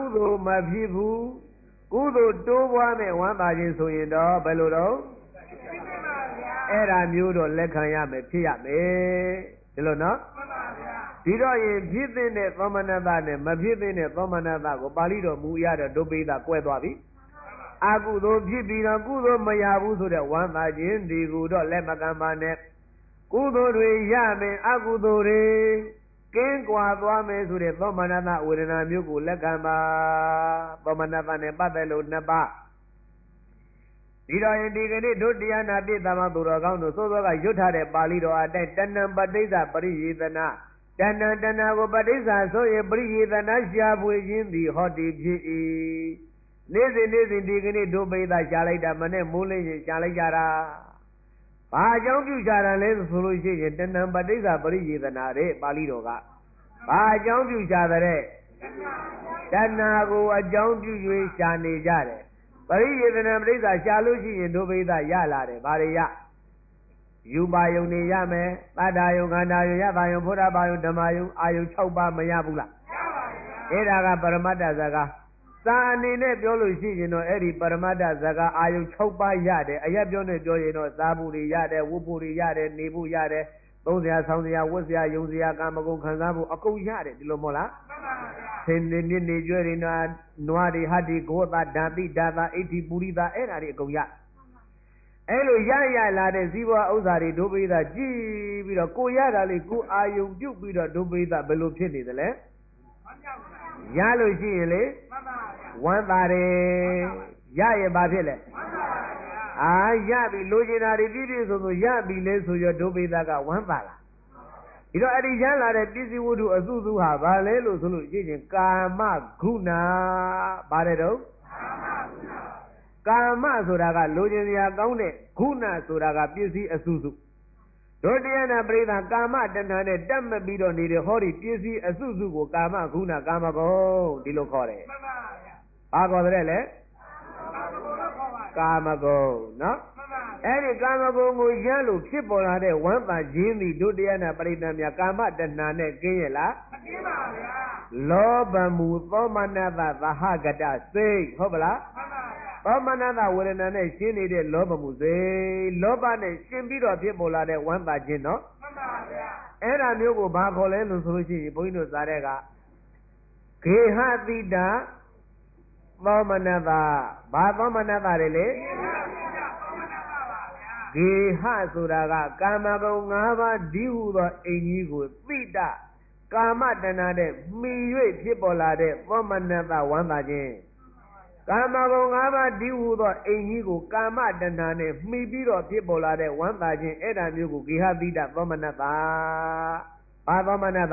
သိုလ်မဖြစ်ဘူးကုသိုလ်တိုးပွားမဲ့ဝမ်းသာခြင်းဆိုရင်တော့ဘယ်လိုတော့အဲ့ဒါမျိုးတော့လက်ခံရမယ်ဖြစ်ရမယ်ဒီလိုနော်ဒီတော့ရင်ဖြစ်တဲ့သောမနတနဲ့မဖြစ်တဲ့သောမနတကိုပါဠိတော်မူရတဲ့ဒုပိသကွဲသွားပြီအကုသိုလ်ဖြစ်ပြီးတော့ကုသိုလ်မရဘူးဆိုတဲ့ဝမ်းသာခြင်းဒီကူတော့လက်မကံပါနဲ့ကုသိုလ်တွေရမယ်အကုသိုလ်တွေကင်းကွာသွားမယ်ဆိုတဲ့သောမနတဝေဒနာမျိုးကိုလက်ခံပါသောမနတနဲ့ပတ်သက်လို့နှစ်ပါးဒီတော့ရင်ဒီကနေ့ဒုတိယနာပိသမသူတော်ကောင်းတို့သို့သောကရွတ်ထားတဲ့ပါဠိတော်အတိုင်းတဏ္ဏပဋိစ္စပရိယေသနာတဏ္ဏကိုပဋိစ္စဆိုရင်ပရိယေသနာရှားပွေခြင်းသည်ဟောတိဖြစ်၏နေ့စဉ်ဒီကနေ့ဒုပိသရှားလိုက်တာမနဲ့မိုးလင်းရင်ရှားလိုက်ကြတာဘာအကြောင်းပြုရှားတာလဲဆိုလို့ရှိရင်တဏ္ဏပဋိစ္စပရိယေသနာတဲ့ပါဠိတော်ကဘာအကြောင်းပြုရှားတဲ့တဏ္ဏကိုအကြောင်းပြု၍ရှားနေကြတယ်ပရိယေသနာပဋိစ္စရှားလို့ရှိရင်ဒုပိသရလာတယ်ဘာတွေရယူပါယုံနေရမယ်တတ္တယုံခန္ဓာယုံယတယုံဘုရားပါယုံဓမ္မယုံအာယုံ6ပါးမရဘူးလားရပါဘူးအဲ့ဒါကပရမတ္တဇကာစာအနေနဲ့ပြောလို့ရှိရင်တော့အဲ့ဒီပရမတ္တဇကာအာယုံ6ပါးရတယ်အရက်ပြောနေပြောရင်တော့စားဖို့တွေရတယ်ဝတ်ဖို့တွေရတယ်နေဖို့ရတယ်သုံးစရာဆောင်းစရာဝတ်စရာယုံစရာကာမဂုဏ်ခံစားဖို့အကုန်ရတယ်ဒီလိုမဟုတ်လားမှန်ပါဗျာသင်္နေမြင့်နေကျွဲတွေနွားတွေဟတ္တိဂောတာဓာတိဓာတာအဋ္ဌိပုရိသအဲ့ဒါတွေအကုန်ရအဲ့လိုရလာတဲ့ဇီဝဥစ္စာတွေဒုပိသကြည်ပြီးတော့ကိုရတာလေကိုအာယုံပြုတ်ပြီးတော့ဒုပိသဘယ်လိုဖြစ်နေသလဲရလို့ရှိရင်လေဝမ်းသာတယ်ရရင်ဘာဖြစ်လဲအာရပြီလိုချင်တာတွေပြည့်ပြည့်စုံစုံရပြီလေဆိုရဒုပိသကဝမ်းသာလာဒီတော့အဲ့ဒီရလာတဲ့ပစ္စည်းဝတ္ထုအစုစုဟာဘာလဲလို့ဆိုလို့ရှိရင်ကာမဂုဏဘာတဲ့တော့ကာမဆိုတာကလိုချင်စရာကောင်းတဲ့ဂုဏဆိုတာကပစ္စည်းအစုစုဒုတိယနာပရိသကာမတဏ္ဍာနဲ့တက်မပြီးတော့နေတဲ့ဟောဒီပစ္စည်းအစုစုကိုကာမဂုဏကာမဂုဏ်ဒီလိုခေါ်တယ်မှန်ပါဗျာဘာခေါ်တယ်လဲကာမဂုဏ်နော်အဲ့ဒီကာမဂုဏ်ကိုရလို့ဖြစ်ပေါ်လာတဲ့ဝမ်းသာခြင်းသည်ဒုတိယနာပရိသမြကာမတဏ္ဍာနဲ့ကင်းရလားမကင်းပါဗျာလောဘမူသောမနတသဟဂတစိတ်ဟုတ်ပလားမှန်ပါသောမနတဝေဒနာနဲ့ရှင်းနေတဲ့လောဘမှုစိတ်လောဘနဲ့ရှင်းပြီးတော့ဖြစ်ပေါ်လာတဲ့ဝမ်းသာခြင်းနော်မှန်ပါဗျာအဲ့ဒါမျိုးကိုဘာခေါ်လဲလို့ဆိုလို့ရှိရင်ဘုန်းကြီးတို့စားတဲ့ကဂေဟတိတသောမနတဘာသောမနတတွေလေဂေဟဆိုတာကကာမဂုဏ်၅ပါးဒီဟုသောအိမ်ကြီးကိုသိတကာမတဏ္ဍာနဲ့မှီ၍ဖြစ်ပေါ်လာတဲ့သောမနတဝမ်းသာခြင်းကာမဂုဏ်၅ပါးဒီဟုသောအိမ်ကြီးကိုကာမတဏ္ဍာနဲ့မှီပြီးတော့ဖြစ်ပေါ်လာတဲ့ဝမ်းသာခြင်းအဲ့ဒါမျိုးကိုဂေဟတိတသောမနတဘာသောမနတ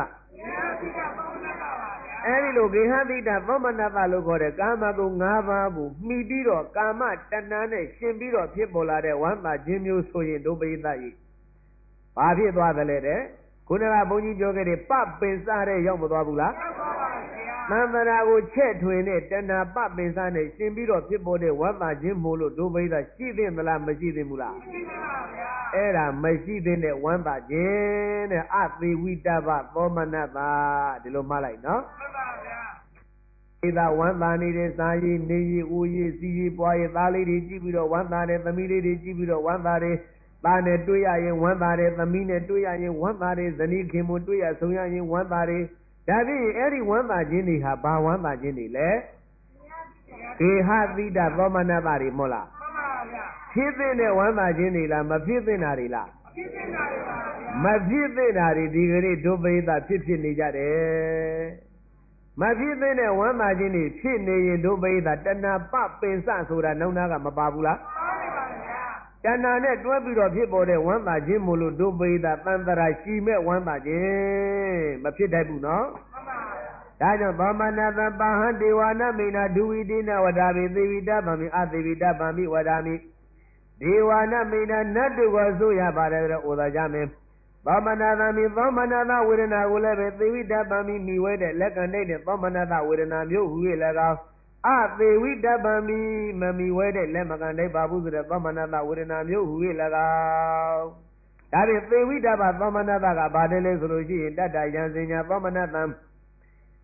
အဲ့ဒီလိုဂေဟတိတသောမနတလို့ခေါ်တဲ့ကာမဂုဏ်၅ပါးကိုမှီပြီးတော့ကာမတဏ္ဍာနဲ့ရှင်ပြီးတော့ဖြစ်ပေါ်လာတဲ့ဝမ်းသာခြင်းမျိုးဆိုရင်ဒုပိသဤဘာဖြစ်သွားသလဲတဲ့ခုနကဘုန်းကြီးပြောခဲ့တဲ့ပပင်စတဲ့ရောက်မသွားဘူးလားရောက်ပါပါသံသရာကိုချက်ထွင်တဲ့တဏှာပပင်စနဲ့ရှင်ပြီးတော့ဖြစ်ပေါ်တဲ့ဝမ်းသာခြင်းမို့လို့ဒုပိသရှိသင့်သလားမရှိသင့်ဘူးလားရှိပါဗျာအဲ့ဒါမရှိသင့်တဲ့ဝမ်းသာခြင်းတဲ့အသေဝိတ္တဗသောမနတဒီလိုမှတ်လိုက်နော်မှန်ပါဗျာဒီသာဝမ်းသာနေတဲ့စာရည်နေရည်ဦးရည်စီရည်ပွားရည်သားလေးတွေကြည့်ပြီးတော့ဝမ်းသာတဲ့သမီးလေးတွေကြည့်ပြီးတော့ဝမ်းသာတဲ့သားနဲ့တွေ့ရရင်ဝမ်းသာတဲ့သမီးနဲ့တွေ့ရရင်ဝမ်းသာတဲ့ဇနီးခင်မတွေ့ရဆုံရရင်ဝမ်းသာတဲ့ဒါဖြင့်အဲ့ဒီဝမ်းသာခြင်းတွေဟာဘာဝမ်းသာခြင်းတွေလဲဒေဟတိတသောမနတတွေမဟုတ်လားမှန်ပါဗျာဖြစ်တဲ့ဝမ်းသာခြင်းတွေလားမဖြစ်တဲ့နာတွေလားဖြစ်တဲ့နာတွေပါဗျာမဖြစ်တဲ့နာတွေဒီကနေ့ဒုပိသဖြစ်နေကြတယ်မဖြစ်တဲ့ဝမ်းသာခြင်းတွေဖြစ်နေရင်ဒုပိသတဏှာပပင်စဆိုတာနှုံနာကမပါဘူးလားတဏှာနဲ့တွဲပြီးတော့ဖြစ်ပေါ်တဲ့ဝမ်းသာခြင်းမို့လို့ဒုပိသသံတရာရှိမဲ့ဝမ်းသာခြင်းမဖြစ်တတ်ဘူးနော်မှန်ပါဒါကြောင့်သမဏတပဟံဒေဝနာမိနာဒုဝိတိနဝဒါမိသေဝိတဗံမိအသေဝိတဗံမိဝဒါမိဒေဝနာမိနာနတ်တို့ကိုဆိုရပါတယ်တဲ့ဩသာကြမင်းသမဏတမိသမဏတဝေဒနာကိုလည်းပဲသေဝိတဗံမိမိဝဲတဲ့လက်ကံတဲ့သမဏတဝေဒနာမျိုးဟူ၍၎င်းအသေဝိတဗံမိမမီဝဲတဲ့လက်မကန်တိုက်ပါဘူးဆိုတဲ့သမဏတဝေဒနာမျိုးဟူ၍၎င်းဒါဖြင့်သေဝိတဗသမဏတကဘာတယ်လဲဆိုလို့ရှိရင်တတ္တယံစင်ညာသမဏတံ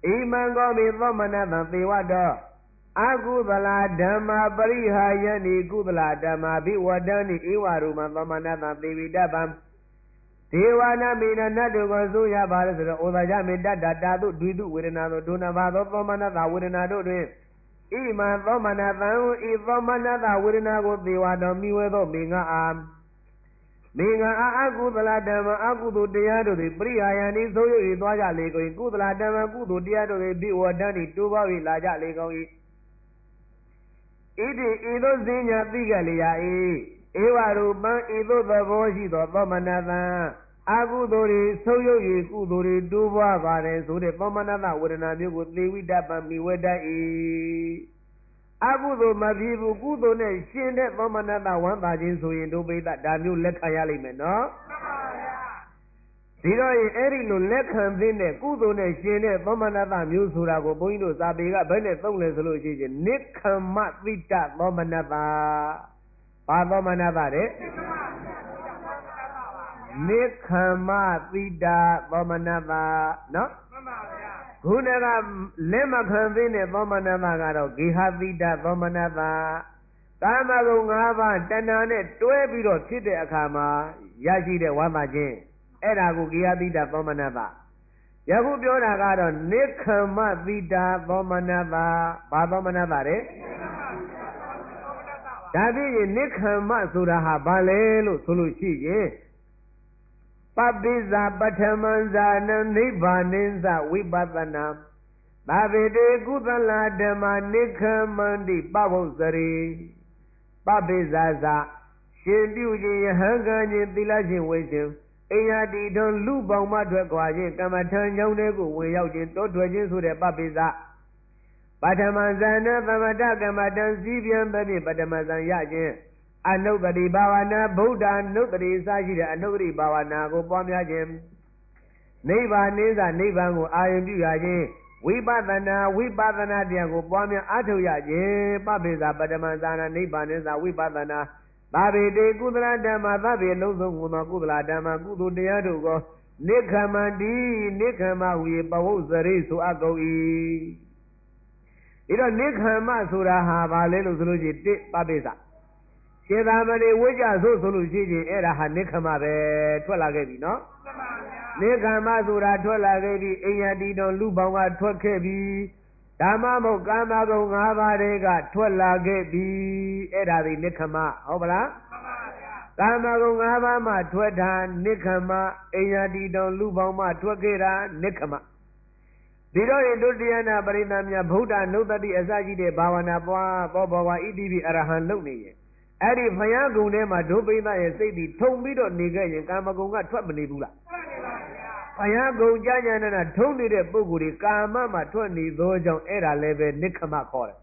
Iman gomi thomanatha thewado Agudala dhamma parihayani gudala dhamma biwadani iwaruma thomanatha thevidabam Dewana mina nadu gozuya balasura Udajami dada dadu duidu virinadu Dunavado thomanatha virinadu dwi Iman thomanatha I thomanatha virinagu thewado miwedo minga am Minga agudala dhamma agudu diyadu di priyayani soyo I dwaja legoi Gudala dhamma gudu diyadu di biwadani tubawi laja legoi Iti ido zinya tigaliya Ewa rupan ido dhavoshi do thomanatha Agudori soyo I kudori tuba vare Sure thomanatha virina myugu thewidabam miweda Agudo mabibu kudo ne shinde thomanatha wanda jinsu yindu bida damyu lekha yali me no Diro eri lo lekhan thine kudo ne shinde thomanatha myu sura ko boi do sabi ka bene thong le so lo shi chin nikkhamma thita thomanatha Pa thomanatha de Nikkhamma thita thomanatha no Gunaga lema khanthine thomanatha kado gihathita thomanatha Kamago ngaba tana ne twe biro phit de akha ma yashi de wama chin Eda ko gihathita thomanatha Yaku pyoda kado nikkhamma thita thomanatha Pa thomanatha de Dathi nikkhamma sura ha ba le lo so lo shi yin Pabiza Patamanzana Nibbāninza Vipatana Pavide Gudala Dhamma Nikhamandi Pavosari Pabizaza Shinduji Yahanganyi Tilajin Wishin Eyadi Don Lubang Madwa Kwajin Kamatan Yaunego Wayajin Totwajin Sure Pabiza Patamanzana Pamata Kamatan Sibian Babi Patamanzan Yajin Anukari Bhavana Buddha Anukari Sajida Anukari Bhavana Ko Pwamya Chin Nibbā Ninsa Nibbān Ko Āyam Pyuya Chin Vipathana Tiyan Ko Pwamya Athuya Chin Pabbisa Patamanzana Nibbā Ninsa Vipathana Pabhite Kudala Dhamma Pabhe Lungsong Kuno Kudala Dhamma Kudu Tiyadu Ko Nikhamandi Nikhamma Huye Pavosari Su Akau Ito Nikhamma Sura Ha Bale Lu Sulu Chi Ti Pabbisa Shedamani Wija So Sulu Chi Era Ha Nikkhamma Be Twala Ke Bi no Nikkhamma Sura Twala Ke Bi Eyadi Don Lubang Ka Twat Ke Bi Dhamma Mo Kama Ko Ngaba De Ka Twala Ke Bi Era Di Nikkhamma Ho Bala Kama Ko Ngaba Ma Twat Tha Nikkhamma Eyadi Don Lubang Ma Twat Ke Ra Nikkhamma Diro Dutiyana Parinamya Buddha Nutati Asaji De Bhavana Pwa Bhawa Itibi Arahan Luk Ni Yin Eri Phaya Gung Ne Ma Dupita Ye Sight Ti Thong Pi Do Ni Ke Yin Kama Gung Ka Twat Ma Ni Bu La Phaya Gung Janya Nana Thong Ni De Pukkul Ti Kama Ma Twat Ni Tho Jaung Era Le Be Nikkhamma Khaw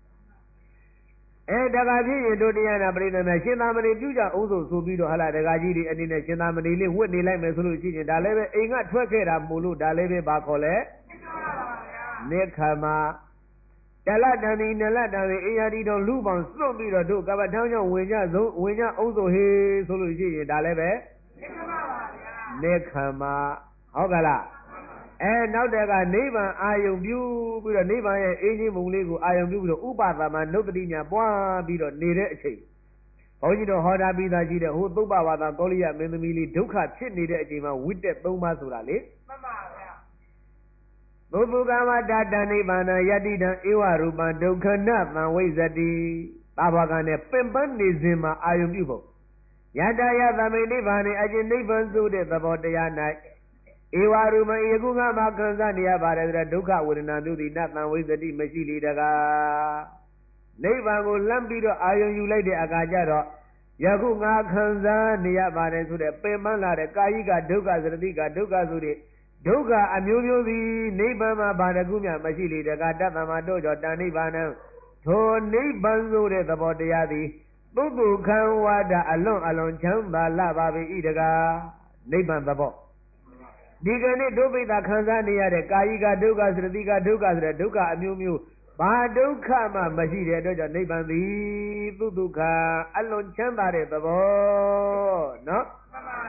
Daga Phit Yin Dutiyana Parinamya Shinthamani Pyuja Uso So Pi Do Hala Daga Ji Ti Ani Ne Shinthamani Le Wit Ni Lai Me So Lo Shi Chin Da Le Be Ai Nga Twat Ke Da Mo Lo Da Le Be Ba Khaw Le Nikkhamma Talatani Nalatani Eyadi Don Lubang Slum Pi Do Do Kaba Thang Jaung Winya Uso He So Lo Shi Chin Da Le Be Nikkhamma Ho Ka Laနောက်တက်ကနိဗ္ဗာန်အာယုံပြုပြီးတော့နိဗ္ဗာန်ရဲ့အင်းကြီးမုံလေးကိုအာယုံပြုပြီးတော့ဥပဒမနုတ္တိညာပွားပြီးတော့နေတဲ့အချိန်ဘုန်းကြီးတို့ဟောတာပြီးသားရှိတဲ့ဟိုသုပ္ပဝါဒကောလိယမင်းသမီးလေးဒုက္ခဖြစ်နေတဲ့အချိန်မှာဝိတက်၃ပါးဆိုတာလေမှန်ပါဗျာသုဗ္ဗကမတတနိဗ္ဗာန်ယတ္တိတံဧဝရူပံဒုက္ခနသံဝိဇ္ဇတိသာဘာကနဲ့ပင်ပန်းနေစဉ်မှာအာယုံပြုဖို့ယတ္တယသမိနိဗ္ဗာန်အကျဉ်နိဗ္ဗာန်ဆိုတဲ့သဘောတရား၌ဧဝရူပံယခုငါမှာခံစားနေရပါတယ်ဆိုတဲ့ဒုက္ခဝေဒနာမျိုးဒီနသံဝိဇ္ဇတိမရှိလေတကားနိဗ္ဗာန်ကိုလမ်းပြီးတော့အာယုံယူလိုက်တဲ့အခါကျတော့ယခုငါခံစားနေရပါတယ်ဆိုတဲ့ပင်ပန်းလာတဲ့ကာယိကဒုက္ခသရတိကဒုက္ခဆိုတဲ့ဒုက္ခအမျိုးမျိုးသည်နိဗ္ဗာန်မှာဘာတခုမှမရှိလေတကားတတ္တမတို့ကြောင့်တဏိဗ္ဗာန်ထိုနိဗ္ဗာန်ဆိုတဲ့သဘောတရားသည်သုတ္တုခံဝါဒအလွန်ချမ်းသာလာပါ၏တကားနိဗ္ဗာန်သဘောဒီကနေ့ဒုပိဋကခံစားနေရတဲ့ကာယိကဒုက္ခသရတိကဒုက္ခဆိုတဲ့ဒုက္ခအမျိုးမျိုးဘာဒုက္ခမှမရှိတဲ့အတွက်ကြောင့်နိဗ္ဗာန်သည်သုတ္တုခံအလွန်ချမ်းသာတဲ့သဘောနော်မှန်ပါဗျာ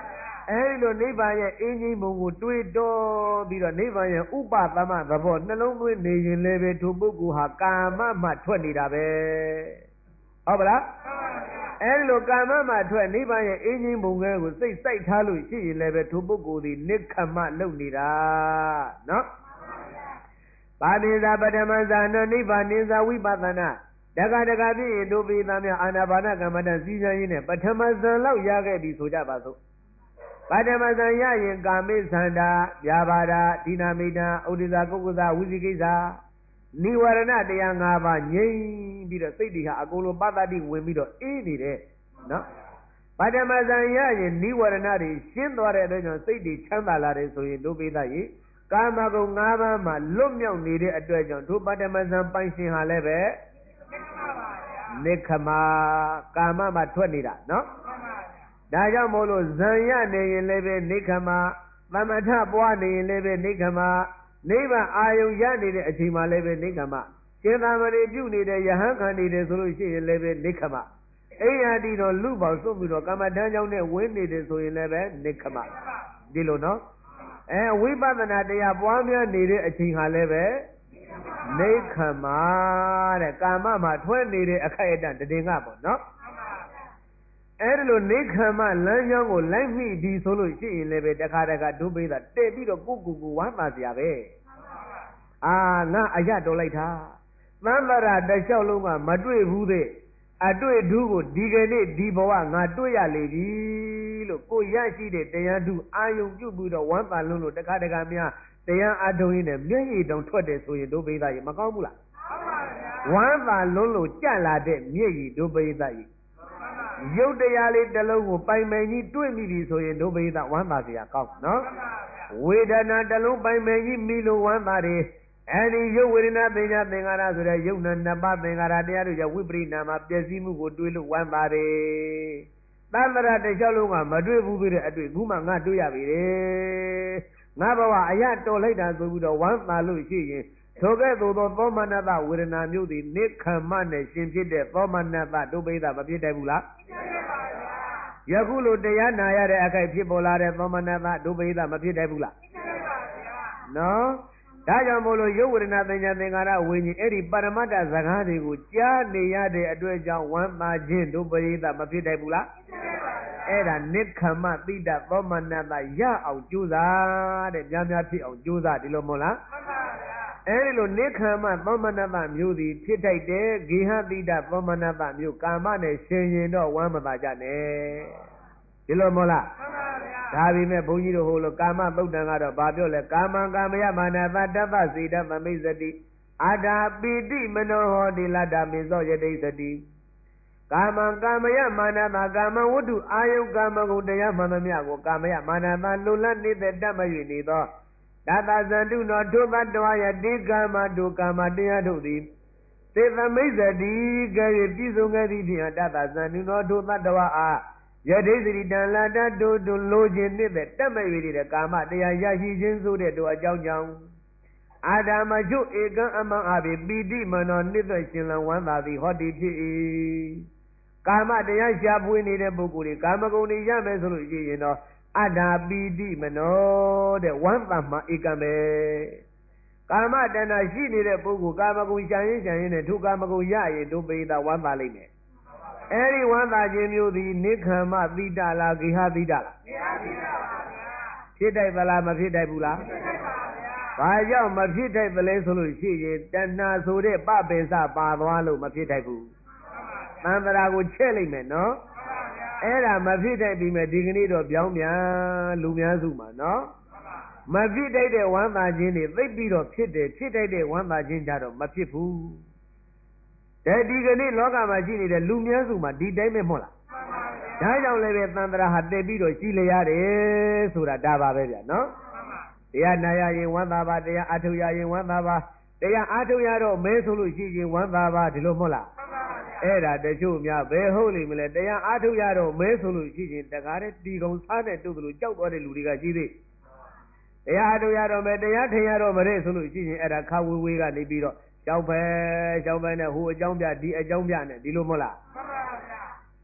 လိုနိဗ္ဗာန်ရဲ့အင်းကြီးဘုံကိုတွေးတော်ပြီးတော့နိဗ္ဗာန်ရဲ့ဥပသမသဘောနှလုံးသွင်းနေရင်လည်းပဲထိုပုဂ္ဂိုလ်ဟာကာမမှထွက်နေတာပဲဟုတ်ပါလားလိုကာမမှထွက်နိဗ္ဗာန်ရဲ့အင်းကြီးဘုံကကိုစိတ်စိုက်ထားလို့ရှိရင်လည်းပဲထိုပုဂ္ဂိုလ်ဒီနိခမလုပ်နေတာနော်ပါတိသာပထမဇာနောနိဗ္ဗာန်နိဇာဝိပဿနာတက္ကတက္ကပြည့်တို့ပိသမြအာနာပါနကမ္မတစည်းစံရင်းနဲ့ပထမဇန်လောက်ရခဲ့ပြီဆိုကြပါစို့ပထမဇန်ရရင်ကာမိသန္တာဗျာပါဒဒိနာမိတာဥဒိသာကုက္ကုသဝိသိကိစ္စနိဝရဏတရား၅ပါးငြိမ့်ပြီးတော့စိတ်တွေဟာအကုန်လုံးပတ္တတိဝင်ပြီးတော့အေးနေတယ်နော်ပထမဇန်ရရင်နိဝရဏတွေရှင်းသွားတဲ့အတွက်ကြောင့်စိတ်တွေချမ်းသာလာတယ်ဆိုရင်တို့ပိသရေကာမဂုဏ်၅ပါးမှာလွတ်မြောက်နေတဲ့အတွက်ကြောင့်တို့ပထမဇန်ပိုင်ရှင်ဟာလည်းပဲနိခမကာမမှာထွက်နေတာနော်ဒါကြောင့်မို့လို့ဇံရနေရင်လည်းပဲနိခမသမထပွားနေရင်လည်းပဲနိခမနိဗ္ဗာန်အာယုံရနေတဲ့အချိန်မှလည်းပဲနိခမစေတမဏေပြုနေတဲ့ယဟန်ခံနေတယ်ဆိုလို့ရှိရင်လည်းပဲနိခမအိယာတိတော်လူပေါစွန့်ပြီးတော့ကမ္မထမ်းကြောင့်နဲ့ဝင်နေတယ်ဆိုရင်လည်းပဲနိခမဒီလိုနော်ဝိပဿနာတရားပွားများနေတဲ့အချိန်ဟာလည်းပဲနိခမတဲ့ကာမမှာထွက်နေတဲ့အခိုက်အတန့်တည်ငါပေါ့နော်အဲ့ဒါလို့နိခမလမ်းကြောင်းကိုလိုက်မိဒီဆိုလို့ရှိရင်လည်းပဲတခါတခါဒုပိသတဲ့ပြီးတော့ကိုဝမ်းသာစရာပဲငါအရတော်လိုက်တာသံဃာတစ်လျှောက်လုံးကမတွေ့ဘူးတဲ့အတွေ့ဓုကိုဒီကနေ့ဒီဘဝငါတွေ့ရလေပြီလို့ကိုရရှိတဲ့တရားဓုအာယုံပြုပြီးတော့ဝမ်းသာလုံးလို့တခါတခါများတရားအထုံးရင်းနဲ့မျက်ရည်တောင်ထွက်တယ်ဆိုရင်ဒုပိသရေမကောင်းဘူးလားဝမ်းသာလုံးလို့ကြက်လာတဲ့မျက်ရည်ဒုပိသရေရုပ်တရားလေးတစ်လုံးကိုပိုင်ပိုင်ကြီးတွေ့မိပြီဆိုရင်ဒုပိသဝမ်းသာစရာကောင်းနော်ဝေဒနာတစ်လုံးပိုင်ပိုင်ကြီးမိလို့ဝမ်းသာတယ်အဲဒီရုပ်ဝေဒနာပညာသင်္ခါရဆိုတဲ့ရုပ်နာနှစ်ပါးသင်္ခါရတရားတို့ကြောင့်ဝိပရိနာမှာပျက်စီးမှုကိုတွေးလို့ဝမ်းသာတယ်သံဃာတစ်လျှောက်လုံးကမတွေ့ဘူးပြတဲ့အတွေ့ခုမှငါတွေ့ရပြီငါဘဝအရတော်လိုက်တာဆိုပြီးတော့ဝမ်းသာလို့ရှိရင်ထိုကဲ့သို့သောသောမနတဝေဒနာမျိုးသည်နိခမနဲ့ရှင်ဖြစ်တဲ့သောမနတဒုပိသမဖြစ်တတ်ဘူးလားယခုလိုတရားနာရတဲ့အခိုက်ဖြစ်ပေါ်လာတဲ့သောမနတဒုပိသမဖြစ်တတ်ဘူးလားနော်ဒါကြောင့်မို့လို့ရုပ်ဝေဒနာသင်ညာသင်္ခါရဝိညာဉ်အဲ့ဒီပရမတ္တစကားတွေကိုကြားနေရတဲ့အတွက်ကြောင့်ဝမ်းသာခြင်းဒုပိသမဖြစ်တတ်ဘူးလားအဲ့ဒါနိခမတိတသောမနတရအောင်ကြိုးစားတဲ့များများဖြစ်အောင်ကြိုးစားဒီလိုမဟုတ်လားအဲဒီလိုနိခမသောမနတမျိုးသည်ဖြစ်ထိုက်တယ်ဂေဟတိတသောမနတမျိုးကာမနဲ့ရှင်ရင်တော့ဝမ်းမသာကြနဲ့ဒီလိုမဟုတ်လားဒါပေမဲ့ဘုန်းကြီးတို့ဟိုလိုကာမသုတ်တံကတော့ဗာပြောလဲကာမံကာမယမာနသတ္တသစေတသမိစတိအာတာပိတိမနောဟောတိလတ္တမေသောယတိစတိကာမံကာမယမာနသကာမဝတ္ထုအာယုကာမဂုဏ်တရားမှန်သမျှကိုကာမယမာနသလူလတ်နေတဲ့တတ်မ၍နေသောတတသန္တုနောထိုသတ္တဝါယတိကာမတုကာမတရားတို့သည်သေသမိစ္ဆတိကဲ့၍ပြည့်စုံခဲ့သည့်ဖြင့်တတသန္တုနောထိုသတ္တဝါအားယတိစရိတံလာတတို့လိုခြင်းနေတဲ့တတ်မ၍နေတဲ့ကာမတရားရရှိခြင်းဆိုတဲ့တို့အကြောင်းကြောင့်အာဓမ္မချုပ်ဧကံအမံအဘိပိတိမနောနိသက်ရှင်လံဝန္တာသည်ဟောတိဖြစ်၏ကာမတရားရှားပွေးနေတဲ့ပုဂ္ဂိုလ်တွေကာမဂုဏ်တွေရမယ်ဆိုလို့ရှိရင်တော့အတ္တာပိတိမနောတဲ့ဝမ်းသာမှဧကံပဲကာမတဏ္ဍရှိနေတဲ့ပုဂ္ဂိုလ်ကာမဂုဏ်ရှာရင်နဲ့ထိုကာမဂုဏ်ရရင်ဒုပိသဝမ်းသာလိမ့်မယ်အဲဒီဝမ်းသာခြင်းမျိုးသည်နိခမသီတလားဂေဟသီတလားဂေဟသီတပါဗျာဖြစ်တိုက်သလားမဖြစ်တိုက်ဘူးလားဖြစ်တိုက်ပါဗျာဘာကြောင့်မဖြစ်တိုက်သလဲဆိုလို့ရှိရင်တဏှာဆိုတဲ့ပပိစပါသွားလို့မဖြစ်တိုက်ဘူးသံဃာကိုချဲ့လိုက်မယ်နော်အဲ့ဒါမဖြစ်တိုက်ပြီးမဲ့ဒီကနေ့တော့ပြောင်းပြန်လူများစုမှာနော်မဖြစ်တိုက်တဲ့ဝမ်းသာခြင်းတွေသိပ်ပြီးတော့ဖြစ်တယ်ဖြစ်တိုက်တဲ့ဝမ်းသာခြင်းကြတော့မဖြစ်ဘူးတဲ့ဒီကနေ့လောကမှာရှိနေတဲ့လူများစုမှာဒီတိုင်းပဲမဟုတ်လားဒါကြောင့်လည်းပဲသံဃာဟာတက်ပြီးတော့ရှိလျရတယ်ဆိုတာဒါပါပဲဗျာနော်တရားနာရရင်ဝမ်းသာပါတရားအထုရရင်ဝမ်းသာပါတရားအထုရတော့မဲဆိုလို့ရှိရင်ဝမ်းသာပါဒီလိုမဟုတ်လားအဲ့ဒါတချို့များဘယ်ဟုတ်လိမ့်မလဲတရားအားထုတ်ရတော့မဲဆိုလို့ရှိရင်တကားတဲ့တီကောင်စားတဲ့တုတ်လို့ကြောက်သွားတဲ့လူတွေကရှိသေးတရားအားထုတ်ရတော့မဲတရားထင်ရတော့မတဲ့ဆိုလို့ရှိရင်အဲ့ဒါခါဝေးဝေးကနေပြီးတော့ကြောက်ပဲနဲ့ဟိုအကြောင်းပြဒီအကြောင်းပြနဲ့ဒီလိုမဟုတ်လားမှန်ပါဗျာ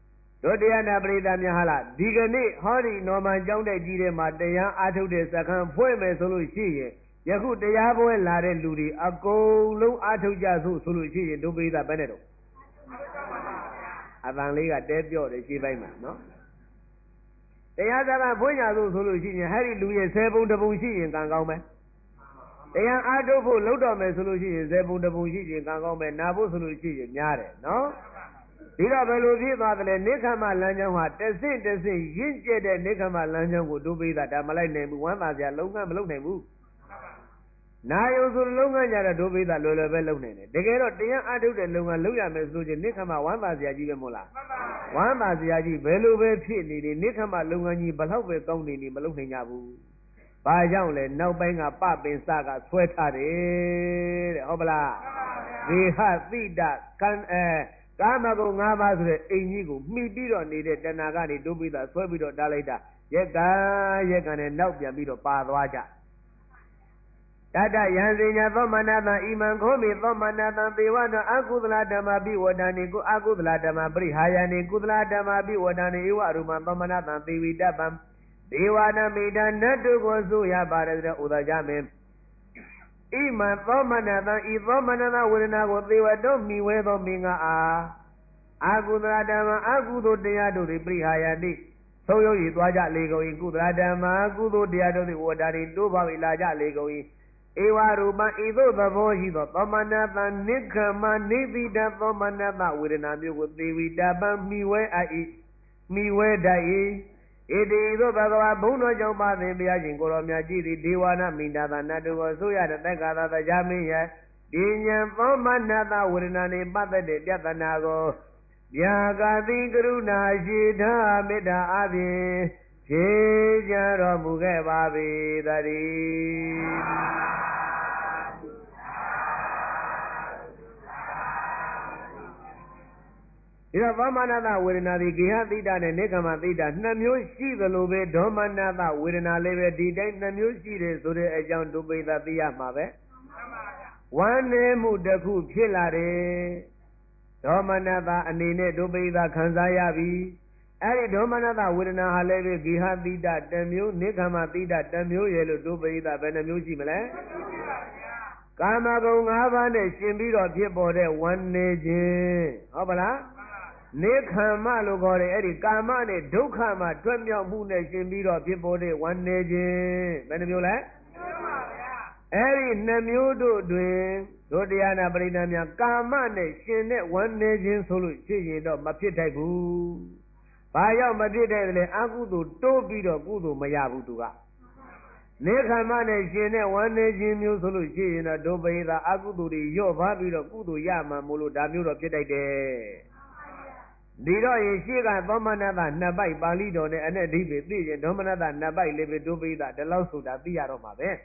တို့တရားနာပရိသတ်များဟာလားဒီကနေ့ဟောဒီနော်မန်ကျောင်းတဲ့ကြီးတဲ့မှာတရားအားထုတ်တဲ့စခန်းဖွဲ့မယ်ဆိုလို့ရှိရင်ယခုတရားပွဲလာတဲ့လူတွေအကုန်လုံးအားထုတ်ကြဆိုလို့ရှိရင်တို့ပရိသတ်ပဲနဲ့တော့အတန်လေးကတဲပြော့တယ်ရှင်းပိုင်းမှာနော်တရားစခန်းဖွင့်ကြဆိုလို့ရှိရင်ဟဲ့ဒီလူရဲ့10 ပုံတပုံရှိရင်ကံကောင်းမယ်တရားအားထုတ်ဖို့လှုပ်တော်မယ်ဆိုလို့ရှိရင်10 ပုံတပုံရှိရင်ကံကောင်းမယ်နာဖို့ဆိုလို့ရှိရင်များတယ်နော်ဒီတော့ဘယ်လိုဖြစ်သွားသလဲနိခမလမ်းကြောင်းဟာတဆင့်ရင့်ကျက်တဲ့နိခမလမ်းကြောင်းကိုတို့ပိသဒါမလိုက်နိုင်ဘူးဝမ်းသာစရာလုံးဝမလုပ်နိုင်ဘူးနာယုံဆိုလုံးဝကြတော့တို့ပိသလွယ်လွယ်ပဲလုပ်နိုင်တယ်တကယ်တော့တရားအားထုတ်တဲ့လုံကလုပ်ရမယ်ဆိုရင်နိခမဝမ်းသာစရာကြီးပဲမို့လားဝမ်းသာစရာကြီးဘယ်လိုပဲဖြစ်နေနေနိခမလုံငန်းကြီးဘလောက်ပဲကောင်းနေနေမလုပ်နိုင်ကြဘူးဘာကြောင့်လဲနောက်ပိုင်းကပပင်စကဆွဲထားတယ်တဲ့ဟုတ်ပလားဝေဟသိတကံကာမဂုဏ်၅ပါးဆိုတဲ့အိမ်ကြီးကိုမှီပြီးတော့နေတဲ့တဏှာကနေဒုပိသဆွဲပြီးတော့တားလိုက်တာရက်ကနဲ့နောက်ပြန်ပြီးတော့ပါသွားကြတတယံစိညာသောမနတံဣမံခောမိသောမနတံသေဝနအကုသလဓမ္မပိဝဒာနိကုအကုသလဓမ္မပရိဟာယနိကုသလဓမ္မပိဝဒာနိဧဝရူပံသောမနတံသေဝိတပံဒေဝနာမိတာနတ်တို့ကိုဆိုရပါတယ်တဲ့ဥဒကြမင်းဣမံသောမနတံဤသောမနတဝေဒနာကိုသေဝတော်မိဝဲသောမင်းကအာကုသလဓမ္မအကုသိုလ်တရားတို့သည်ပရိဟာယတိသုံးရုပ်ရည်သွားကြလေကုန်၏ကုသလဓမ္မကုသိုလ်တရားတို့သည်ဝဒာတိတိုးပါ၏လာကြလေကုန်၏ဧဝရူပံဤသို့သဘောရှိသောသောမနတနိခမနိတိတသောမနတဝေဒနာမျိုးကိုသေဝိတပံမိဝဲအပ်၏မိဝဲတတ်၏ဣတိသို့ဘဂဝါဘုန်းတော်ကြောင့်ပါသင်ဘုရားရှင်ကိုရောမြတ်ကြည်သည်ဒေဝနာမိန္ဒသာနတ်တို့ကိုဆိုရတဲ့တက္ကသာတရားမင်းရဲ့ဒီဉာဏ်သောမနတဝေဒနာနှင့်ပတ်သက်တဲ့ပြဿနာကိုဗျာဂတိကရုဏာရှိထားမေတ္တာအပြင်ဖြေကြတော်မူခဲ့ပါပေသတည်းဒီတော့သောမနတဝေဒနာဒီဂေဟသိတနဲ့နေကမသိတနှစ်မျိုးရှိသလိုပဲဒေါမနတဝေဒနာလည်းပဲဒီတိုင်းနှစ်မျိုးရှိတယ်ဆိုတဲ့အကြောင်းဒုပိသသိရမှာပဲဝမ်းနည်းမှုတစ်ခုဖြစ်လာတယ်ဒေါမနတအနေနဲ့ဒုပိသခံစားရပြီအဲ့ဒီဒေါမနတဝေဒနာဟာလည်းပဲဂေဟသိတတစ်မျိုးနေကမသိတတစ်မျိုးရဲ့လို့ဒုပိသဘယ်နှမျိုးရှိမလဲကာမဂုဏ်၅ပါးနဲ့ရှင်ပြီးတော့ဖြစ်ပေါ်တဲ့ဝမ်းနည်းခြင်းဟုတ်ပါလားနေခံမလို့ခေါ်တယ်အဲ့ဒီကာမနဲ့ဒုက္ခမှာတွက်မြောက်မှုနဲ့ရှင်ပြီးတော့ဖြစ်ပေါ်တဲ့ဝမ်းနည်းခြင်းဘယ်နှမျိုးလဲအဲ့ဒီနှစ်မျိုးတို့တွင်တို့တရားနာပရိသတ်များကာမနဲ့ရှင်တဲ့ဝမ်းနည်းခြင်းဆိုလို့ရှိရင်တော့မဖြစ်တတ်ဘူးဘာရောက်မဖြစ်တဲ့လဲအကုသိုလ်တိုးပြီးတော့ကုသိုလ်မရဘူးသူကနေခံမနဲ့ရှင်တဲ့ဝမ်းနည်းခြင်းမျိုးဆိုလို့ရှိရင်တော့ဒုပိသအကုသိုလ်တွေညော့ပါပြီးတော့ကုသိုလ်ရမှာမို့လို့ဒါမျိုးတော့ဖြစ်တတ်တယ်ဒီတော့ရင်ရှိကသောမနတနှစ်ပိုက်ပါဠိတော်နဲ့အနဲ့အဓိပ္ပာယ်သိရင်ဒေါမနတနှစ်ပိုက်လည်းပဲဒုပိသဒီလောက်ဆိုတာသိရတော့မှာပဲ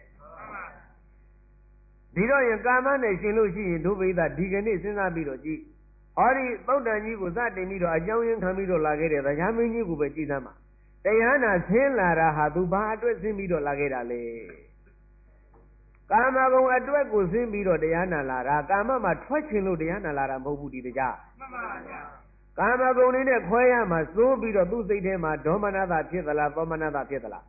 ဒီတော့ရင်ကာမနဲ့ရှင်လို့ရှိရင်ဒုပိသဒီကနေ့စဉ်းစားပြီးတော့ကြည့်ဟောဒီသုတ်တန်ကြီးကိုစတင်ပြီးတော့အကြောင်းရင်းခံပြီးတော့လာခဲ့တဲ့တရားမင်းကြီးကိုပဲကြည်သမ်းပါတရားနာဆင်းလာတာဟာသူဘာအတွက်ဆင်းပြီးတော့လာခဲ့တာလဲကာမဂုဏ်အတွက်ကိုဆင်းပြီးတော့တရားနာလာတာကာမမှာထွက်ချင်လို့တရားနာလာတာမဟုတ်ဘူးဒီတရားမှန်ပါဗျာကာမဂုဏ်လေးနဲ့ခွဲရမှာစိုးပြီးတော့သူ့စိတ်ထဲမှာဒေါမနတဖြစ်သလားသောမနတဖြစ်သလား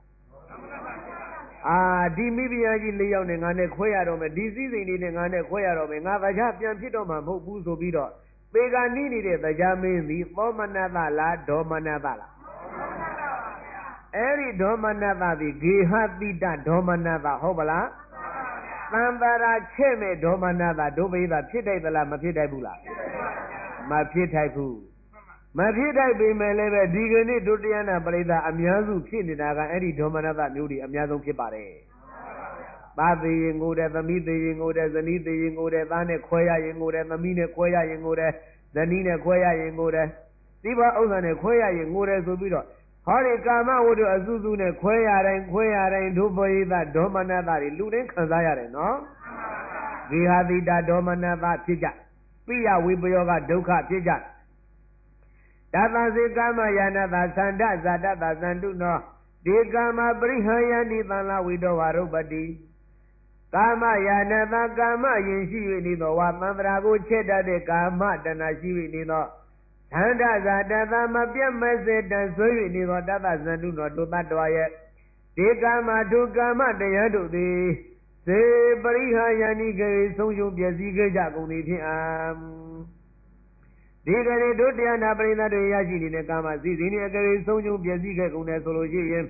ဒီမိဖုရားကြီး၄ယောက်နဲ့ငါနဲ့ခွဲရတော့မယ်ဒီစည်းစိမ်လေးနဲ့ငါနဲ့ခွဲရတော့မယ်ငါတရားပြန်ဖြစ်တော့မှာမဟုတ်ဘူးဆိုပြီးတော့ပေကနိနေတဲ့တရားမင်းသည်သောမနတလားဒေါမနတလားအဲ့ဒီဒေါမနတသည်ဂေဟတိတဒေါမနတဟုတ်ပလားသံပါရာချက်မဲ့ဒေါမနတဒုပိသဖြစ်တတ်သလားမဖြစ်တတ်ဘူးလားမဖြစ်တတ်ဘူးမဖြစ်တတ်ပေမဲ့လည်းပဲဒီကနေ့ဒုတိယနာပရိသအများစုဖြစ်နေတာကအဲ့ဒီဒေါမနတမျိုးတွေအများဆုံးဖြစ်ပါတယ်သားသေးရင်ငိုတယ်သမီးသေးရင်ငိုတယ်ဇနီးသေးရင်ငိုတယ်သားနဲ့ခွဲရရင်ငိုတယ်သမီးနဲ့ခွဲရရင်ငိုတယ်ဇနီးနဲ့ခွဲရရင်ငိုတယ်တိဘဥစ္စာနဲ့ခွဲရရင်ငိုတယ်ဆိုပြီးတော့ဟောဒီကာမဝတ္ထုအစုစုနဲ့ခွဲရတိုင်းဒုပိသဒေါမနတတွေလူတိုင်းခံစားရတယ်နော်ဂေဟတိတဒေါမနတဖြစ်ကြပိယဝိပယောကဒုက္ခဖြစ်ကြတသစေကာမယာနတာသန္တဇာတတာသန္တုနောဒီကာမပရိဟယန္တိသံလာဝိတောဝရုပတိကာမယာနတာကာမယင်ရှိ၍နေသောဝသံတရာကိုချက်တတ်တဲ့ကာမတဏရှိ၍နေသောသထန္ဒဇာတသမပြတ်မစေတဆွေ၍နေသောတသဇန္တုတော်တို့တတ္တဝါရဲ့ဒီကာမဒုကာမတရားတို့သည်စေပရိဟာယန္တိကေဆုံးရှုံးပျက်စီးခဲ့ကြကုန်သည်ဖြင့်ဒီကနေ့တို့တရားနာပရိသတ်တွေရရှိနေတဲ့ကာမစည်းစိမ်တွေအကယ်ဆုံးရှုံးပျက်စီးခဲ့ကုန်တယ်ဆိုလို့ရှိရင်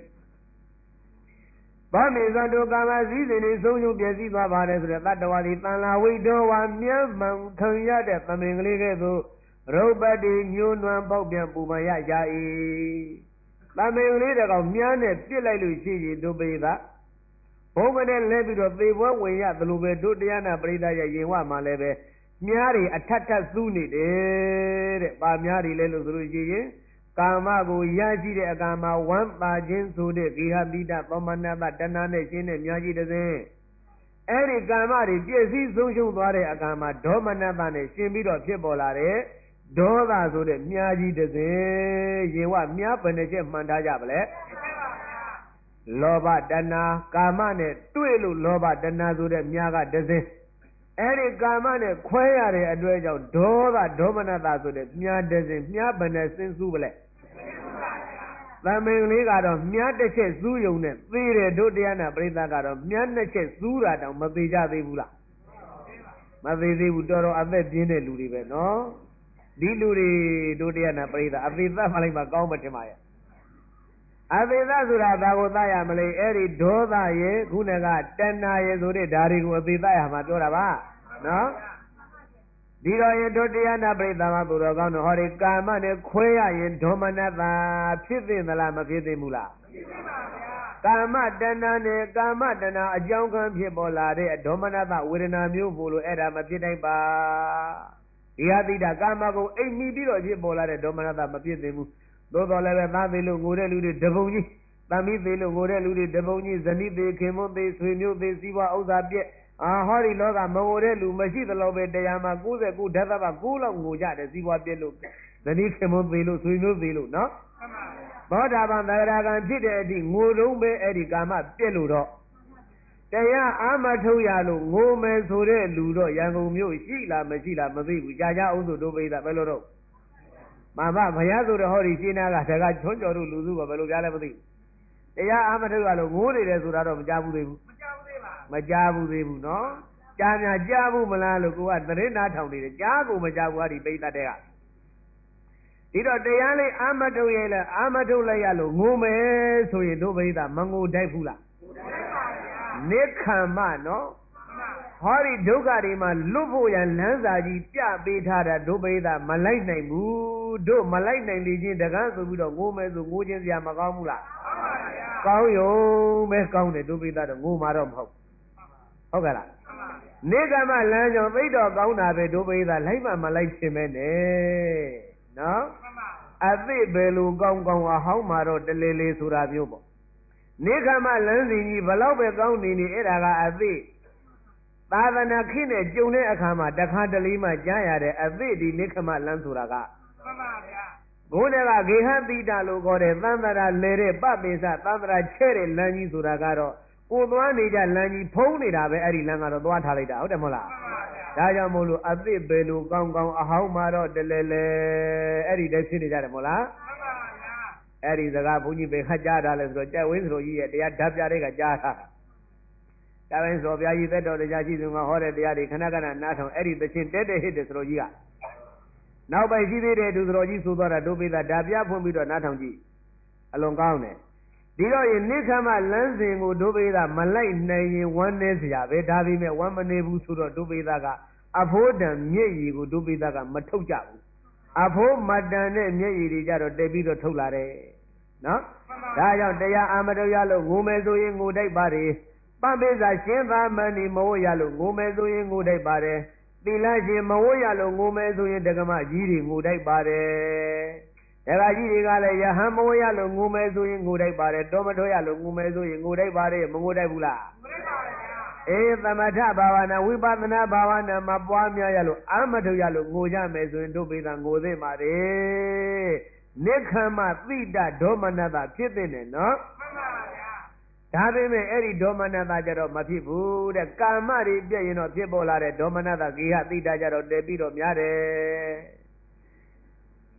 ဘာမေဇောတို့ကာမစည်းစိမ်တွေဆုံးရှုံးပျက်စီးသွားပါတယ်ဆိုတဲ့တတ္တဝါတွေတန်လာဝိတောဝါမြတ်မှန်ခံရတဲ့သမင်ကလေးကဲ့သို့ရုပ်ပတ္တိညှိုးနွမ်းပေါက်ပြန်ပူပန်ရကြ၏သမင်ကလေးတကောင်မြားနဲ့ပြစ်လိုက်လို့ရှိရင်တို့ပိသဘုံကနဲ့လဲပြီးတော့သေပွဲဝင်ရသလိုပဲတို့တရားနာပရိသတ်ရဲ့ရင်ဝမှာလည်းပဲမြားတွေအထက်ထပ်စူးနေတယ်တဲ့။ပါမြားတွေလဲလို့ဆိုလို့ရှိရင်ကာမကိုရရှိတဲ့အကာမဝမ်းပါခြင်းဆိုတဲ့ဂေဟပိတသောမနတတဏှာနဲ့ရှင်းတဲ့မြားကြီးတစ်စင်းအဲ့ဒီကာမတွေပြည့်စည်ဆုံးရှုံးသွားတဲ့အကာမဒေါမနတနဲ့ရှင်းပြီးတော့ဖြစ်ပေါ်လာတဲ့ဒေါသဆိုတဲ့မြားကြီးတစ်စင်းရင်ဝမြားဘယ်နှချက်မှန်ထားကြပါလဲလောဘတဏှာကာမနဲ့တွေ့လို့လောဘတဏှာဆိုတဲ့မြားကတစ်စင်းအဲ့ဒီကာမနဲ့ခွဲရတဲ့အတွက်ကြောင့်ဒေါသဒေါမနတဆိုတဲ့မြားတစ်စင်းမြားဘယ်နဲ့စဉ်းစုပလဲသမင်ကလေးကတော့မြားတစ်ချက်စူးယုံနဲ့သေတယ်တို့တရားနာပရိသတ်ကတော့မြားနှစ်ချက်စူးတာတောင်မသေးကြသေးဘူးလားမသေးသေးဘူးတော်တော်အသက်ပြင်းတဲ့လူတွေပဲနော်ဒီလူတွေတို့တရားနာပရိသတ်အသေးသက်မှလိုက်မှကောင်းမှထင်ပါရဲ့အသေးသက်ဆိုတာဘာကိုသတ်ရမလဲအဲ့ဒီဒေါသရဲ့ခုနကတဏှာရဲ့ဆိုတဲ့ဓာတွေကိုအသေးသက်ရမှာပြောတာပါနော်ဒီတော့ရင်တို့တရားနာပရိသတ်မှာသူတော်ကောင်းတို့ဟောဒီကာမနဲ့ခွဲရရင်ဒေါမနတဖြစ်သိသလားမဖြစ်သိဘူးလားဖြစ်သိပါဗျာကာမတဏှာနဲ့ကာမတဏှာအကြောင်းခံဖြစ်ပေါ်လာတဲ့ဒေါမနတဝေဒနာမျိုးပို့လို့အဲ့ဒါမဖြစ်နိုင်ပါဒီဟာတိတာကာမကိုအိမ်မိပြီးတော့ဖြစ်ပေါ်လာတဲ့ဒေါမနတမဖြစ်သိဘူးသို့တော်လည်းပဲသားသေးလို့ငိုတဲ့လူတွေတပုံကြီးသမီးသေးလို့ငိုတဲ့လူတွေတပုံကြီးဇနီးသေးခင်မွန်းသေးဆွေမျိုးသေးစီးပွားဥစ္စာပြည့်ဟောဒီလောကမငိုတဲ့လူမရှိသလောက်ပဲတရားမှာ99ဓာတ်သဘာ9လောက်ငိုကြတယ်စီးပွားပြည့်လို့ဇနီးခင်မွန်းသေးလို့ဆွေမျိုးသေးလို့နော်ဘောဓဘာသဂရကံဖြစ်တဲ့အထိငိုတုံးပဲအဲ့ဒီကာမပြည့်လို့တော့တရားအာမထုတ်ရလို့ငိုမယ်ဆိုတဲ့လူတော့ရန်ကုန်မြို့ရှိလားမရှိလားမသိဘူးကြာကြအောင်ဆိုတို့ပိသဘယ်လိုတော့မမဘုရားဆိုတော့ဟောဒီရှင်းနာကတကချွန်းကျော်တို့လူစုကဘယ်လိုကြားလဲမသိဘူးတရားအာမထုတ်ရလို့ငိုးနေတယ်ဆိုတာတော့မကြားဘူးသေးဘူးမကြားဘူးသေးဘူးနော်ကြားများကြားဘူးမလားလို့ကိုကသတင်းနာထောင်နေတယ်ကြားကိုမကြားဘူးဟာဒီပိသတဲ့ကဒီတော့တရားလေးအာမထုတ်ရဲ့လဲအာမထုတ်လိုက်ရလို့ငိုမယ်ဆိုရင်တို့ပိသမငိုတိုက်ဘူးလားနိခမ္မနော်ဟောဒီဒုက္ခတွေမှာလွတ်ဖို့ရန်လမ်းစာကြီးပြပေးထားတာဒုပိသမလိုက်နိုင်ဘူးတို့မလိုက်နိုင်လေချင်းတကားဆိုပြီးတော့ငိုမယ်ဆိုငိုချင်းစရာမကောင်းဘူးလားကောင်းရုံပဲကောင်းတယ်ဒုပိသတော့ငိုမှာတော့မဟုတ်ဟုတ်ကဲ့လားနိကမလမ်းကြောင့်သိတော့ကောင်းတာပဲဒုပိသလိုက်မှမလိုက်ရှင်ပဲနဲ့နော်အသိပဲလို့ကောင်းကောင်းအဟောင်းမှာတော့တလေလေဆိုတာမျိုးပေါ့နိခမလမ်းစဉ်ကြီးဘလောက်ပဲကောင်းနေနေအဲ့ဒါကအသိသာသနာခေတ်နဲ့ကြုံတဲ့အခါမှာတခါတလေမှကြားရတဲ့အသိဒီနိခမလမ်းဆိုတာကမှန်ပါဗျာဘုန်းတော်ကဂေဟတိတလို့ခေါ်တဲ့သံသရာလဲတဲ့ပပိစသံသရာချဲ့တဲ့လမ်းကြီးဆိုတာကတော့ကိုသွားနေကြလမ်းကြီးဖုံးနေတာပဲအဲ့ဒီလမ်းကတော့သွားထားလိုက်တာဟုတ်တယ်မဟုတ်လားမှန်ပါဗျာဒါကြောင့်မို့လို့အသိပဲလို့ကောင်းကောင်းအဟောင်းမှာတော့တလဲလဲအဲ့ဒီတည်းဖြစ်နေကြတယ်မဟုတ်လားမှန်ပါဗျာအဲ့ဒီစကားဘုန်းကြီးပဲခတ်ကြားတာလဲဆိုတော့ကြက်ဝင်းစလိုကြီးရဲ့တရားဓာတ်ပြတဲ့ကကြားတာဒါပိုင်းစော်ပြားကြီးသက်တော်တရားရှိသူကဟောတဲ့တရားတွေခဏခဏနားထောင်အဲ့ဒီသချင်းတဲတဲဟစ်တဲ့စလိုကြီးကနောက်ပိုင်းရှိသေးတဲ့သူစလိုကြီးဆိုသွားတာဒုပိသဓာပြဖွင့်ပြီးတော့နားထောင်ကြည့်အလွန်ကောင်းတယ်ဒီတော့ရင်နိခမလမ်းစဉ်ကိုဒုပိသမလိုက်နိုင်ရင်ဝမ်းနေစရာပဲဒါပေမဲ့ဝမ်းမနေဘူးဆိုတော့ဒုပိသကအဖို့တံမျက်ရည်ကိုဒုပိသကမထုတ်ကြဘူးအဖို့မတန်တဲ့မျက်ရည်တွေကြတော့တက်ပြီးတော့ထုတ်လာတယ်နော်ဒါကြောင့်တရားအာမတော်ရလို့ငိုမယ်ဆိုရင်ငိုတိုက်ပါတယ်ပပိစာရှင်းသာမဏိမဝရလို့ငိုမယ်ဆိုရင်ငိုတိုက်ပါတယ်သီလရှင်မဝရလို့ငိုမယ်ဆိုရင်တက္ကမကြီးတွေငိုတိုက်ပါတယ်တက္ကကြီးတွေကလည်းယဟန်မဝရလို့ငိုမယ်ဆိုရင်ငိုတိုက်ပါတယ်တောမထောရလို့ငိုမယ်ဆိုရင်ငိုတိုက်ပါတယ်မငိုတိုက်ဘူးလားငိုတိုက်ပါဗျာအေးသမထဘာဝနာဝိပဿနာဘာဝနာမှာပွားများရလို့အာမထုတ်ရလို့ငိုကြမယ်ဆိုရင်တို့ပိသငိုသိမှာတယ်နိခမသိတဒေါမနတဖြစ်တဲ့နဲ့နော်မှန်ပါဗျာဒါပေမဲ့အဲ့ဒီဒေါမနတကြတော့မဖြစ်ဘူးတဲ့ကာမတွေပြည့်ရင်တော့ဖြစ်ပေါ်လာတဲ့ဒေါမနတဂေဟသိတကြတော့တည်ပြီးတော့များတယ်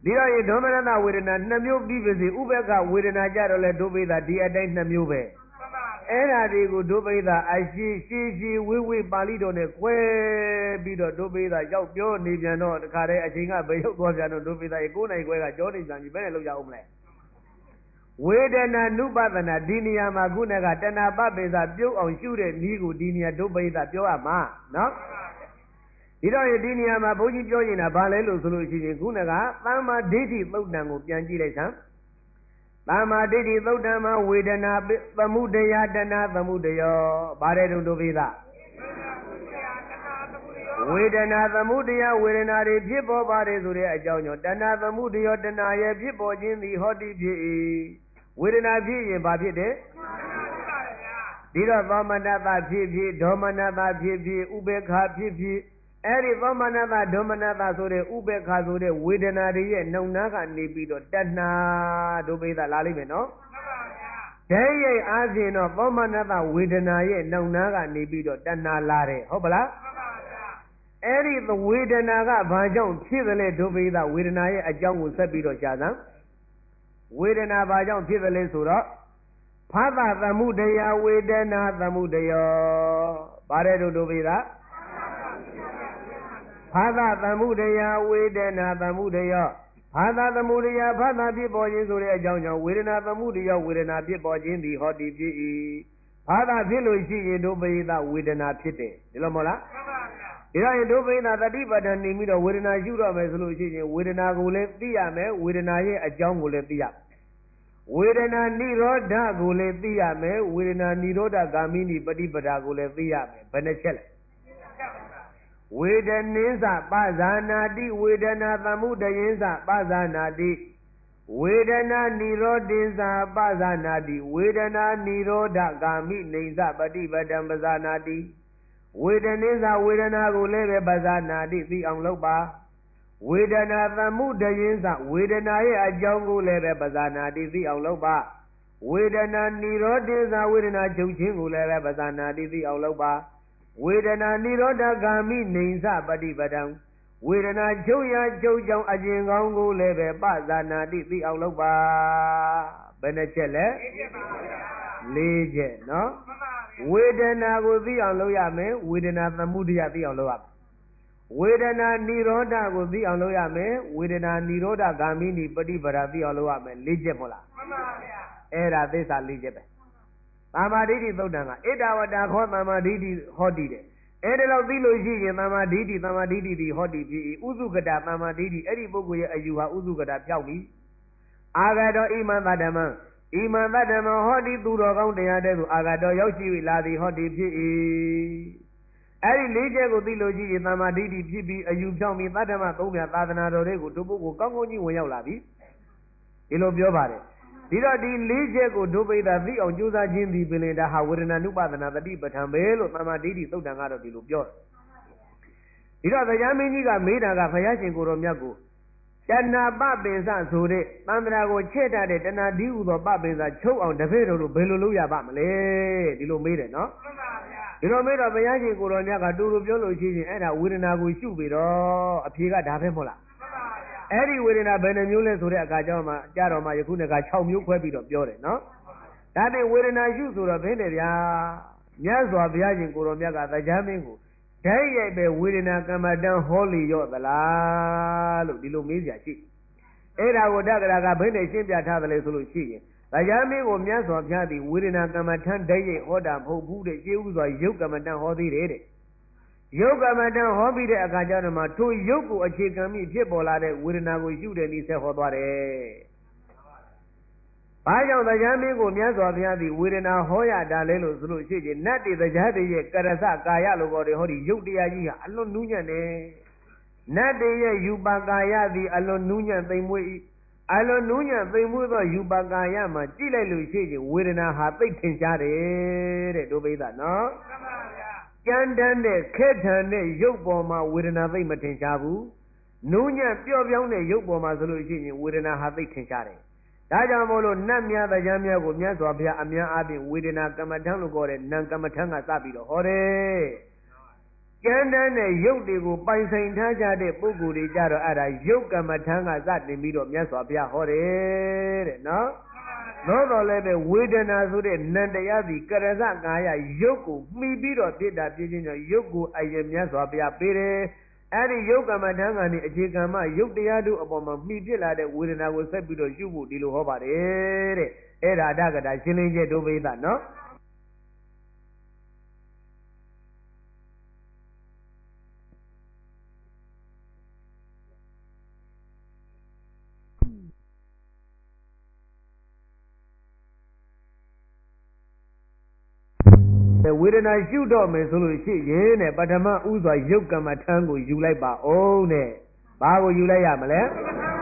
ဒီတော့ရေဒေါမနတဝေဒနာ2မျိုးပြီးပါစေဥပက္ခဝေဒနာကြတော့လေဒုပိသဒီအတိုင်း2မျိုးပဲအဲ့ဓာတွေကိုဒုပိသအရှိဝိပါဠိတော်နဲ့꿰ပြီးတော့ဒုပိသရောက်ပြောနေပြန်တော့တခါတည်းအချိန်ကဘယ်ရောက်သွားပြန်တော့ဒုပိသရေ9နိုင်꿰ကကြောနေပြန်ပြီဘယ်နဲ့လောက်ကြအောင်မလဲဝေဒနာနုပဒနာဒီနေရာမှာခုနကတဏှာပပိသပြုတ်အောင်ရှုတဲ့နည်းကိုဒီနေရာဒုပိသပြောရမှာနော်ဒီတော့ဒီနေရာမှာဘုန်းကြီးပြောနေတာဘာလဲလို့ဆိုလို့ရှိရင်ခုနကသမ္မာဒိဋ္ဌိသုတ်တံကိုပြန်ကြည့်လိုက်စမ်းသမ္မာဒိဋ္ဌိသုတ်တံမှာဝေဒနာသမုဒယတဏသမုဒယောဘာတဲ့တုံဒုပိသဝေဒနာသမုဒယဝေဒနာတွေဖြစ်ပေါ်ပါတယ်ဆိုတဲ့အကြောင်းကြောင့်တဏသမုဒယောတဏရဲ့ဖြစ်ပေါ်ခြင်းသည်ဟောတိဖြစ်၏ဝေဒနာဖြစ်ရင်ဘာဖြစ်တယ်ဒီတော့သောမနတဖြစ်ဖြစ်ဒေါမနတဖြစ်ဖြစ်ဥပေက္ခဖြစ်ဖြစ်အဲ့ဒီသောမနတဒေါမနတဆိုတဲ့ဥပေက္ခဆိုတဲ့ဝေဒနာတွေရဲ့နှုံနာကနေပြီးတော့တဏှာဒုပိသလာလိမ့်မယ်နော်ဓာတ်ရိုက်အားဖြင့်တော့သောမနတဝေဒနာရဲ့နှုံနာကနေပြီးတော့တဏှာလာတယ်ဟုတ်ပလားအဲ့ဒီဝေဒနာကဘာကြောင့်ဖြစ်သလဲဒုပိသဝေဒနာရဲ့အကြောင်းကိုဆက်ပြီးတော့ရှားစမ်းဝေဒနာဘာကြောင့်ဖြစ်သလဲဆိုတော့ဖသသမုဒယဝေဒနာသမုဒယောဘာတဲ့ဒုပိသဖသသမုဒယဝေဒနာသမုဒယောဖသသမုဒယဖသဖြစ်ပေါ်ခြင်းဆိုတဲ့အကြောင်းကြောင့်ဝေဒနာသမုဒယောဝေဒနာဖြစ်ပေါ်ခြင်းသည်ဟောတိဖြစ်၏ဖသဖြစ်လို့ရှိရင်ဒုပိသဝေဒနာဖြစ်တယ်ဒီလိုမဟုတ်လားဒီတော့ဒုပိသတတိပဋ္ဌာန်နေပြီးတော့ဝေဒနာရှုတော့မယ်ဆိုလို့ရှိရင်ဝေဒနာကိုလည်းသိရမယ်ဝေဒနာရဲ့အကြောင်းကိုလည်းသိရဝေဒနာနိရောဓကိုလည်းသိရမယ်ဝေဒနာနိရောဓဂာမိနိပฏิပဒါကိုလည်းသိရမယ်ဘယ်နှချက်လဲဝေဒနိသပဇာနာတိဝေဒနာသမုဒယင်းသပဇာနာတိဝေဒနာနိရောဓိသပဇာနာတိဝေဒနာနိရောဓဂာမိနိသပฏิပဒံပဇာနာတိဝေဒနိသဝေဒနာကိုလည်းပဲပဇာနာတိသိအောင်လုပ်ပါဝေဒနာသမုဒယင်းသဝေဒနာရဲ့အကြောင်းကိုလည်းပဲပဇာနာတိသိအောင်လုပ်ပါဝေဒနာနိရောဓိသဝေဒနာချုပ်ခြင်းကိုလည်းပဲပဇာနာတိသိအောင်လုပ်ပါဝေဒနာနိရောဓဂာမိနိသပฏิပဒံဝေဒနာချုပ်ရာချုပ်ကြောင့်အကျဉ်ကောင်းကိုလည်းပဲပဇာနာတိသိအောင်လုပ်ပါဘယ်နှချက်လဲ၄ချက်နော်ဝေဒနာကိုသိအောင်လုပ်ရမယ်ဝေဒနာသမုဒယသိအောင်လုပ်ရမယ်ဝေဒနာနိရောဓကိုသိအောင်လုပ်ရမယ်ဝေဒနာနိရောဓဂာမိနိပฏิပဒါသိအောင်လုပ်ရမယ်၄ချက်မဟုတ်လားမှန်ပါဗျာအဲ့ဒါသစ္စာ၄ချက်ပဲသမ္မာဒိဋ္ဌိသုတ်တံကဣဒဝတ္တခောသမ္မာဒိဋ္ဌိဟောတိတဲ့အဲ့ဒါလောက်သိလို့ရှိရင်သမ္မာဒိဋ္ဌိဒီဟောတိဖြစ်၏ဥစုကတသမ္မာဒိဋ္ဌိအဲ့ဒီပုဂ္ဂိုလ်ရဲ့အယူဟာဥစုကတပြောက်ပြီအာဂတောဣမံတတ္တမံဣမံတတ္တမံဟောတိသူတော်ကောင်းတရားတဲ့သူအာဂတောရောက်ရှိလာသည်ဟောတိဖြစ်၏အဲ့ဒီ၄ချက်ကိုသိလို့ရှိရင်သမ္မာဒိဋ္ဌိဖြစ်ပြီးအယူဖြောင်းပြီးတတ္တမသုံးပြသာသနာတော်တွေကိုသူပုဂ္ဂိုလ်ကောင်းကောင်းကြီးဝင်ရောက်လာပြီဒီလိုပြောပါတယ်ဒီတော့ဒီ၄ချက်ကိုဒုပိသသိအောင်ကြိုးစားခြင်းဒီပင်လေဒါဟာဝေဒနာနုပဒနာတတိပဋ္ဌာန်ပဲလို့သမ္မာဒိဋ္ဌိသုတ်တံကတော့ဒီလိုပြောတယ်ဒီတော့တရားမင်းကြီးကမေးတာကဘုရားရှင်ကိုယ်တော်မြတ်ကိုတဏှာပပင်စဆိုတဲ့သံဃာကိုချဲ့တတ်တဲ့တဏှာဒီဟုသောပပင်စချုပ်အောင်တပည့်တော်တို့ဘယ်လိုလုပ်ရပါမလဲဒီလိုမေးတယ်နော်မှန်ပါဗျာဒီလိုမေးတော့ဘုရားရှင်ကိုယ်တော်မြတ်ကတူတူပြောလို့ရှိရင်အဲ့ဒါဝေဒနာကိုရှုပြီးတော့အဖြေကဒါပဲမဟုတ်လားအဲ့ဒီဝေဒနာဘယ်နှမျိုးလဲဆိုတဲ့အခါကျတော့ကြတော့မှယခုနေ့က6မျိုးခွဲပြီးတော့ပြောတယ်နော်ဒါနဲ့ဝေဒနာရှုဆိုတော့ဘယ်နဲ့ဗျာမြတ်စွာဘုရားရှင်ကိုယ်တော်မြတ်ကတရားမင်းကိုဓာတ်ရိုက်ပဲဝေဒနာကမ္မတန်ဟောလီရော့သလားလို့ဒီလိုမေးစရာရှိအဲ့ဒါကိုတက္ကရာကဘယ်နဲ့ရှင်းပြထားသလဲဆိုလို့ရှိရင်တရားမင်းကိုမြတ်စွာဘုရားသည်ဝေဒနာကမ္မထံဓာတ်ရိုက်ဟောတာမဟုတ်ဘူးတဲ့ရှင်းဥစွာယုတ်ကမ္မတန်ဟောသေးတယ်တဲ့ယုတ်ကမ္မတန်ဟောပြီးတဲ့အခါကျတော့မှထိုယုတ်ကိုအခြေခံပြီးဖြစ်ပေါ်လာတဲ့ဝေဒနာကိုရှုတဲ့နည်းဆက်ဟောသွားတယ်။ဘာကြောင့်တရားမင်းကိုမြတ်စွာဘုရားသည်ဝေဒနာဟောရတာလဲလို့ဆိုလို့ရှိရင်နတ်တေတရားတွေရဲ့ကရစကာယလို့ခေါ်တယ်ဟောဒီယုတ်တရားကြီးဟာအလွန်နူးညံ့တယ်။နတ်တေရဲ့ယူပါကာယသည်အလွန်နူးညံ့သိမ်မွေ့၏အလွန်နူးညံ့သိမ်မွေ့သောယူပါကာယမှာကြည့်လိုက်လို့ရှိရင်ဝေဒနာဟာသိပ်ထင်ရှားတယ်တဲ့ဒုပိသနော်။မှန်ပါဗျာကြမ်းတမ်းတဲ့ခဲထန်တဲ့ရုပ်ပေါ်မှာဝေဒနာသိမထင်ရှားဘူးနူးညံ့ပျော့ပြောင်းတဲ့ရုပ်ပေါ်မှာဆိုလို့ရှိရင်ဝေဒနာဟာသိထင်ရှားတယ်ဒါကြောင့်မို့လို့နတ်များတရားများကိုမြတ်စွာဘုရားအများအားဖြင့်ဝေဒနာကမ္မထံလို့ခေါ်တဲ့နံကမ္မထံကစပြီးတော့ဟောတယ်ကျမ်းတမ်းတဲ့ရုပ်တွေကိုပိုင်ဆိုင်ထားကြတဲ့ပုဂ္ဂိုလ်တွေကြတော့အဲ့ဒါရုပ်ကမ္မထံကစတင်ပြီးတော့မြတ်စွာဘုရားဟောတယ်တဲ့နော်သို့တော်လည်းပဲဝေဒနာဆိုတဲ့နံတရားသည်ကရဇကာယရုပ်ကိုမှီပြီးတော့ဖြစ်တာဖြစ်ခြင်းကြောင့်ရုပ်ကိုအရင်မြတ်စွာဘုရားပေးတယ်အဲ့ဒီရုပ်ကမ္မထံကနေအခြေခံမှရုပ်တရားတို့အပေါ်မှာမှီဖြစ်လာတဲ့ဝေဒနာကိုဆက်ပြီးတော့ရှုဖို့ဒီလိုဟောပါတယ်တဲ့အဲ့ဒါအတ္တကတာရှင်းလင်းချက်ဒုပိသနော်ဝေဒနာရှုတော့မယ်ဆိုလို့ရှိရင်တဲ့ပထမဥစွာရုပ်ကမ္မထံကိုယူလိုက်ပါအောင်တဲ့ဘာကိုယူလိုက်ရမလဲ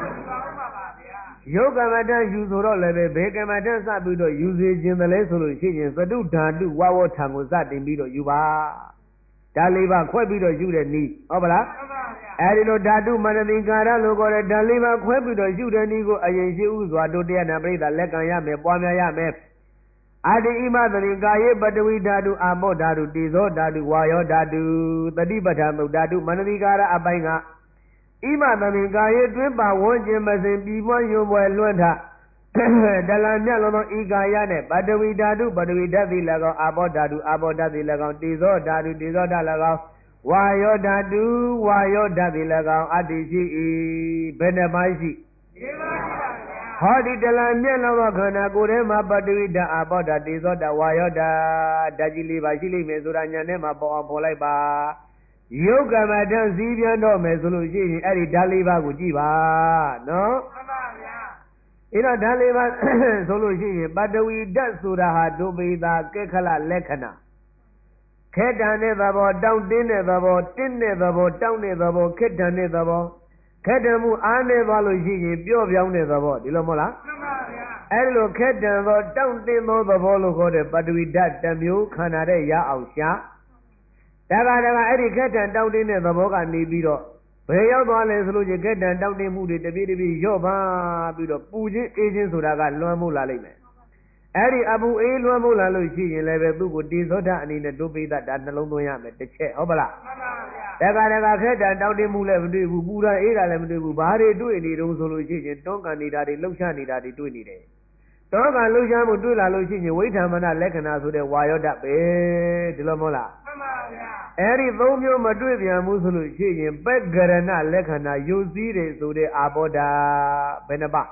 ရုပ်ကမ္မထံယူဆိုတော့လည်းပဲဘယ်ကမ္မထံစပြီးတော့ယူစေခြင်းတလဲဆိုလို့ရှိရင်သတုဓာတုဝဝထံကိုစတင်ပြီးတော့ယူပါဒါလေးပါခွဲပြီးတော့ယူတဲ့နည်းဟုတ်ပါလားအဲဒီလိုဓာတုမနတိကာရလို့ခေါ်တဲ့ဓာလေးပါခွဲပြီးတော့ယူတဲ့နည်းကိုအရင်ရှိဥစွာတို့တရားနာပရိသတ်လက်ခံရမယ်ပွားများရမယ်အာတိဣမသတိကာယေပတဝိဓာတုအာမောဓာတုတေဇောဓာတုဝါယောဓာတုတတိပဋ္ဌာန်ဓာတုမနတိကာရအပိုင်းကဣမသတိကာယေတွင်ပါဝန်းကျင်မစင်ပြီးပွားယွန်းပွဲလွှမ်းထဒလမြတ်လုံးသောဤကာယနဲ့ပတဝိဓာတုပတဝိဓာတိ၎င်းအာဘောဓာတုအာဘောဓာတိ၎င်းတေဇောဓာတုတေဇောဓာ၎င်းဝါယောဓာတုဝါယောဓာတိ၎င်းအတ္တိရှိ၏ဘယ်နှပါးရှိဟောဒီတလမြတ်လုံးသောခန္ဓာကိုယ်ထဲမှာပတဝိဓာအာဘောဓာတေဇောဓာဝါယောဓာဓာကြီးလေးပါရှိလိမ့်မယ်ဆိုတာညာထဲမှာပေါ်အောင်ပေါ်လိုက်ပါယုတ်ကမ္မထံစည်းပြန်တော့မယ်ဆိုလို့ရှိရင်အဲ့ဒီဓာလေးပါးကိုကြည့်ပါနော်မှန်ပါဗျာအဲ့တော့ဓာလေးပါးဆိုလို့ရှိရင်ပတဝီဓာတ်ဆိုတာဟာဒုပိသာကိခလလက္ခဏာခေတ္တနဲ့သဘောတောင့်တင်းတဲ့သဘောတင်းတဲ့သဘောတောင့်တဲ့သဘောခေတ္တနဲ့သဘောခက်တံမှုအားနေသွားလို့ရှိရင်ပြော့ပြောင်းတဲ့သဘောဒီလိုမဟုတ်လားမှန်ပါဗျာအဲ့လိုခက်တံသောတောင့်တင်းသောသဘောလို့ခေါ်တဲ့ပတဝီဓာတ်တစ်မျိုးခန္ဓာတဲ့ရအောင်ရှာတခါအဲ့ဒီခက်တံတောင့်တင်းတဲ့သဘောကနေပြီးတော့ဘယ်ရောက်သွားလဲဆိုလို့ချင်းခက်တံတောင့်တင်းမှုတွေတပြေးတပြေးရော့ပါပြီးတော့ပူခြင်းအေးခြင်းဆိုတာကလွှမ်းမိုးလာလိမ့်မယ်အဲ့ဒီအပူအေးလွှမ်းမိုးလာလို့ရှိရင်လည်းပဲသူ့ကိုတေဇောဓာတ်အနေနဲ့ဒုပိသဒါနှလုံးသွင်းရမယ်တစ်ချက်ဟုတ်ပလားမှန်ပါဗျာခက်တံတောင့်တင်းမှုလည်းမတွေ့ဘူးပူတာအေးတာလည်းမတွေ့ဘူးဘာတွေတွေ့နေတုံးဆိုလို့ရှိရင်တွန်းကန်နေတာတွေလှုပ်ရှားနေတာတွေတွေ့နေတယ်တွန်းကန်လှုပ်ရှားမှုတွေ့လာလို့ရှိရင်ဝိဓမ္မနလက္ခဏာဆိုတဲ့ဝါယောဓာတ်ပဲဒီလိုမဟုတ်လားမှန်ပါဗျာအဲ့ဒီသုံးမျိုးမတွေ့ပြန်ဘူးဆိုလို့ရှိရင်ပက္ကရဏလက္ခဏာယုတ်စည်းတယ်ဆိုတဲ့အာဘောဓာဘယ်နှပါ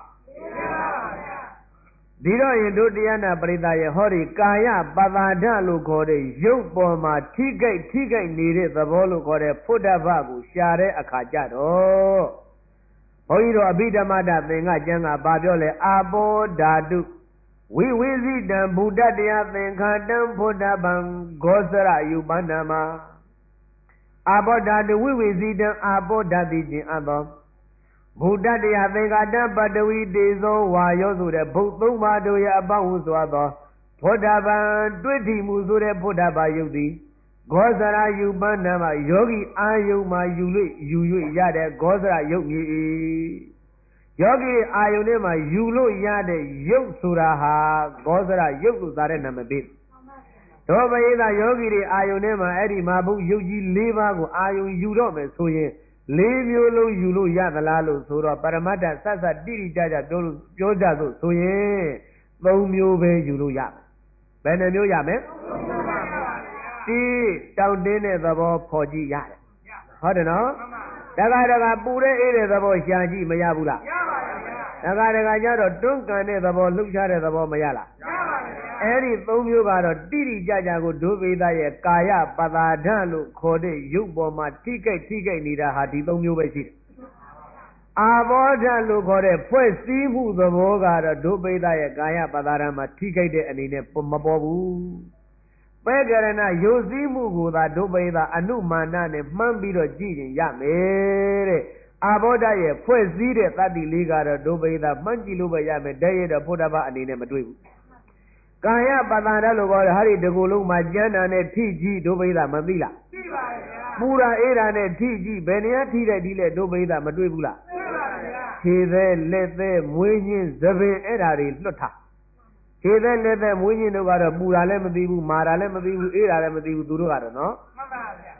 ဒီတော့ရင်တို့တရားနာပရိသတ်ရဲ့ဟောဒီကာယပသာဒလို့ခေါ်တဲ့ရုပ်ပေါ်မှာထိခိုက်နေတဲ့သဘောလို့ခေါ်တဲ့ဖုဒ္ဓဘကိုရှာတဲ့အခါကျတော့ဘုန်းကြီးတို့အဘိဓမ္မတသင်္ကကျမ်းကဘာပြောလဲအာဘောဓာတုဝိဝိဇိတံဘုဒ္ဓတရားသင်္ခါတံဖုဒ္ဓဗံဂောစရယုပန္နမအာဘောဓာတုဝိဝိဇိတံအာဘောဓာတိခြင်းအသောဘုဒ္ဓတရားသင်္ကာတပတဝီတေဇောဝါယောဆိုတဲ့ဘုသုံးပါးတို့ရဲ့အပေါင်းဟုဆိုသောဖုဒ္ဓဗံတွေ့ထီမှုဆိုတဲ့ဖုဒ္ဓဘာယုတ်သည်ဂောဇရာယုပန္နမယောဂီအာယုံမှာယူ၍ရတဲ့ဂောဇရာယုတ်ကြီးယောဂီအာယုန်ထဲမှာယူလို့ရတဲ့ရုပ်ဆိုတာဟာဂောဇရရုပ်လို့သာတဲ့နာမည်ပေးတို့ပရိသယောဂီတွေအာယုန်ထဲမှာအဲ့ဒီမှာဘုရုပ်ကြီး၄ပါးကိုအာယုန်ယူတော့မယ်ဆိုရင်၄မျိုးလုံးယူလို့ရသလားလို့ဆိုတော့ပရမတ္တဆက်ဆက်တိတိကျကျပြောကြစို့ဆိုရင်၃မျိုးပဲယူလို့ရမယ်ဘယ်နှမျိုးရမလဲတိတောင့်တင်းတဲ့သဘောဖော်ကြည့်ရတယ်ဟုတ်တယ်နော်တခါပူတဲ့အေးတဲ့သဘောရှာကြည့်မရဘူးလားရပါဘူးတခါကျတော့တွန်းကန်တဲ့သဘောလှုပ်ရှားတဲ့သဘောမရလားရပါဘူးအဲ့ဒီ၃မျိုးကတော့တိတိကျကျကိုဒုဗေဒရဲ့ကာယပသာဒလို့ခေါ်တဲ့ရုပ်ပေါ်မှာထိခိုက်နေတာဟာဒီ၃မျိုးပဲရှိတယ်အာဘောဓလို့ခေါ်တဲ့ဖွဲ့စည်းမှုသဘောကတော့ဒုဗေဒရဲ့ကာယပသာဒမှာထိခိုက်တဲ့အနေနဲ့မပေါ်ဘူးပေကရဏယုတ်စည်းမှုကိုသာဒုဗေဒအနုမာနနဲ့မှန်းပြီးတော့ကြည့်ရင်ရမယ်တဲ့အာဘောဓရဲ့ဖွဲ့စည်းတဲ့တတ္တိလေးကတော့ဒုဗေဒမှန်းကြည့်လို့ပဲရမယ်တည်းရတဲ့ဘုဒ္ဓဘာအနေနဲ့မတွေ့ဘူးကာယပတ္တရလို့ခေါ်တယ်ဟာဒီတကူလုံးမှာကျမ်းတာနဲ့ထိကြည့်ဒုဗေဒမသိလားသိပါရဲ့ဗျာပူရာအေးတာနဲ့ထိကြည့်ဘယ်နေရာထိတဲ့ဒီလေဒုဗေဒမတွေ့ဘူးလားသိပါရဲ့ဗျာခြေသေးလက်သေးမွေးညင်းသပင်အဲ့ဓာတွေလွတ်ထားခြေသေးလက်သေးမွေးညင်းတို့ကတော့ပူတာလည်းမသိဘူးမာတာလည်းမသိဘူးအေးတာလည်းမသိဘူးသူတို့ကတော့နော်မှန်ပါဗျာ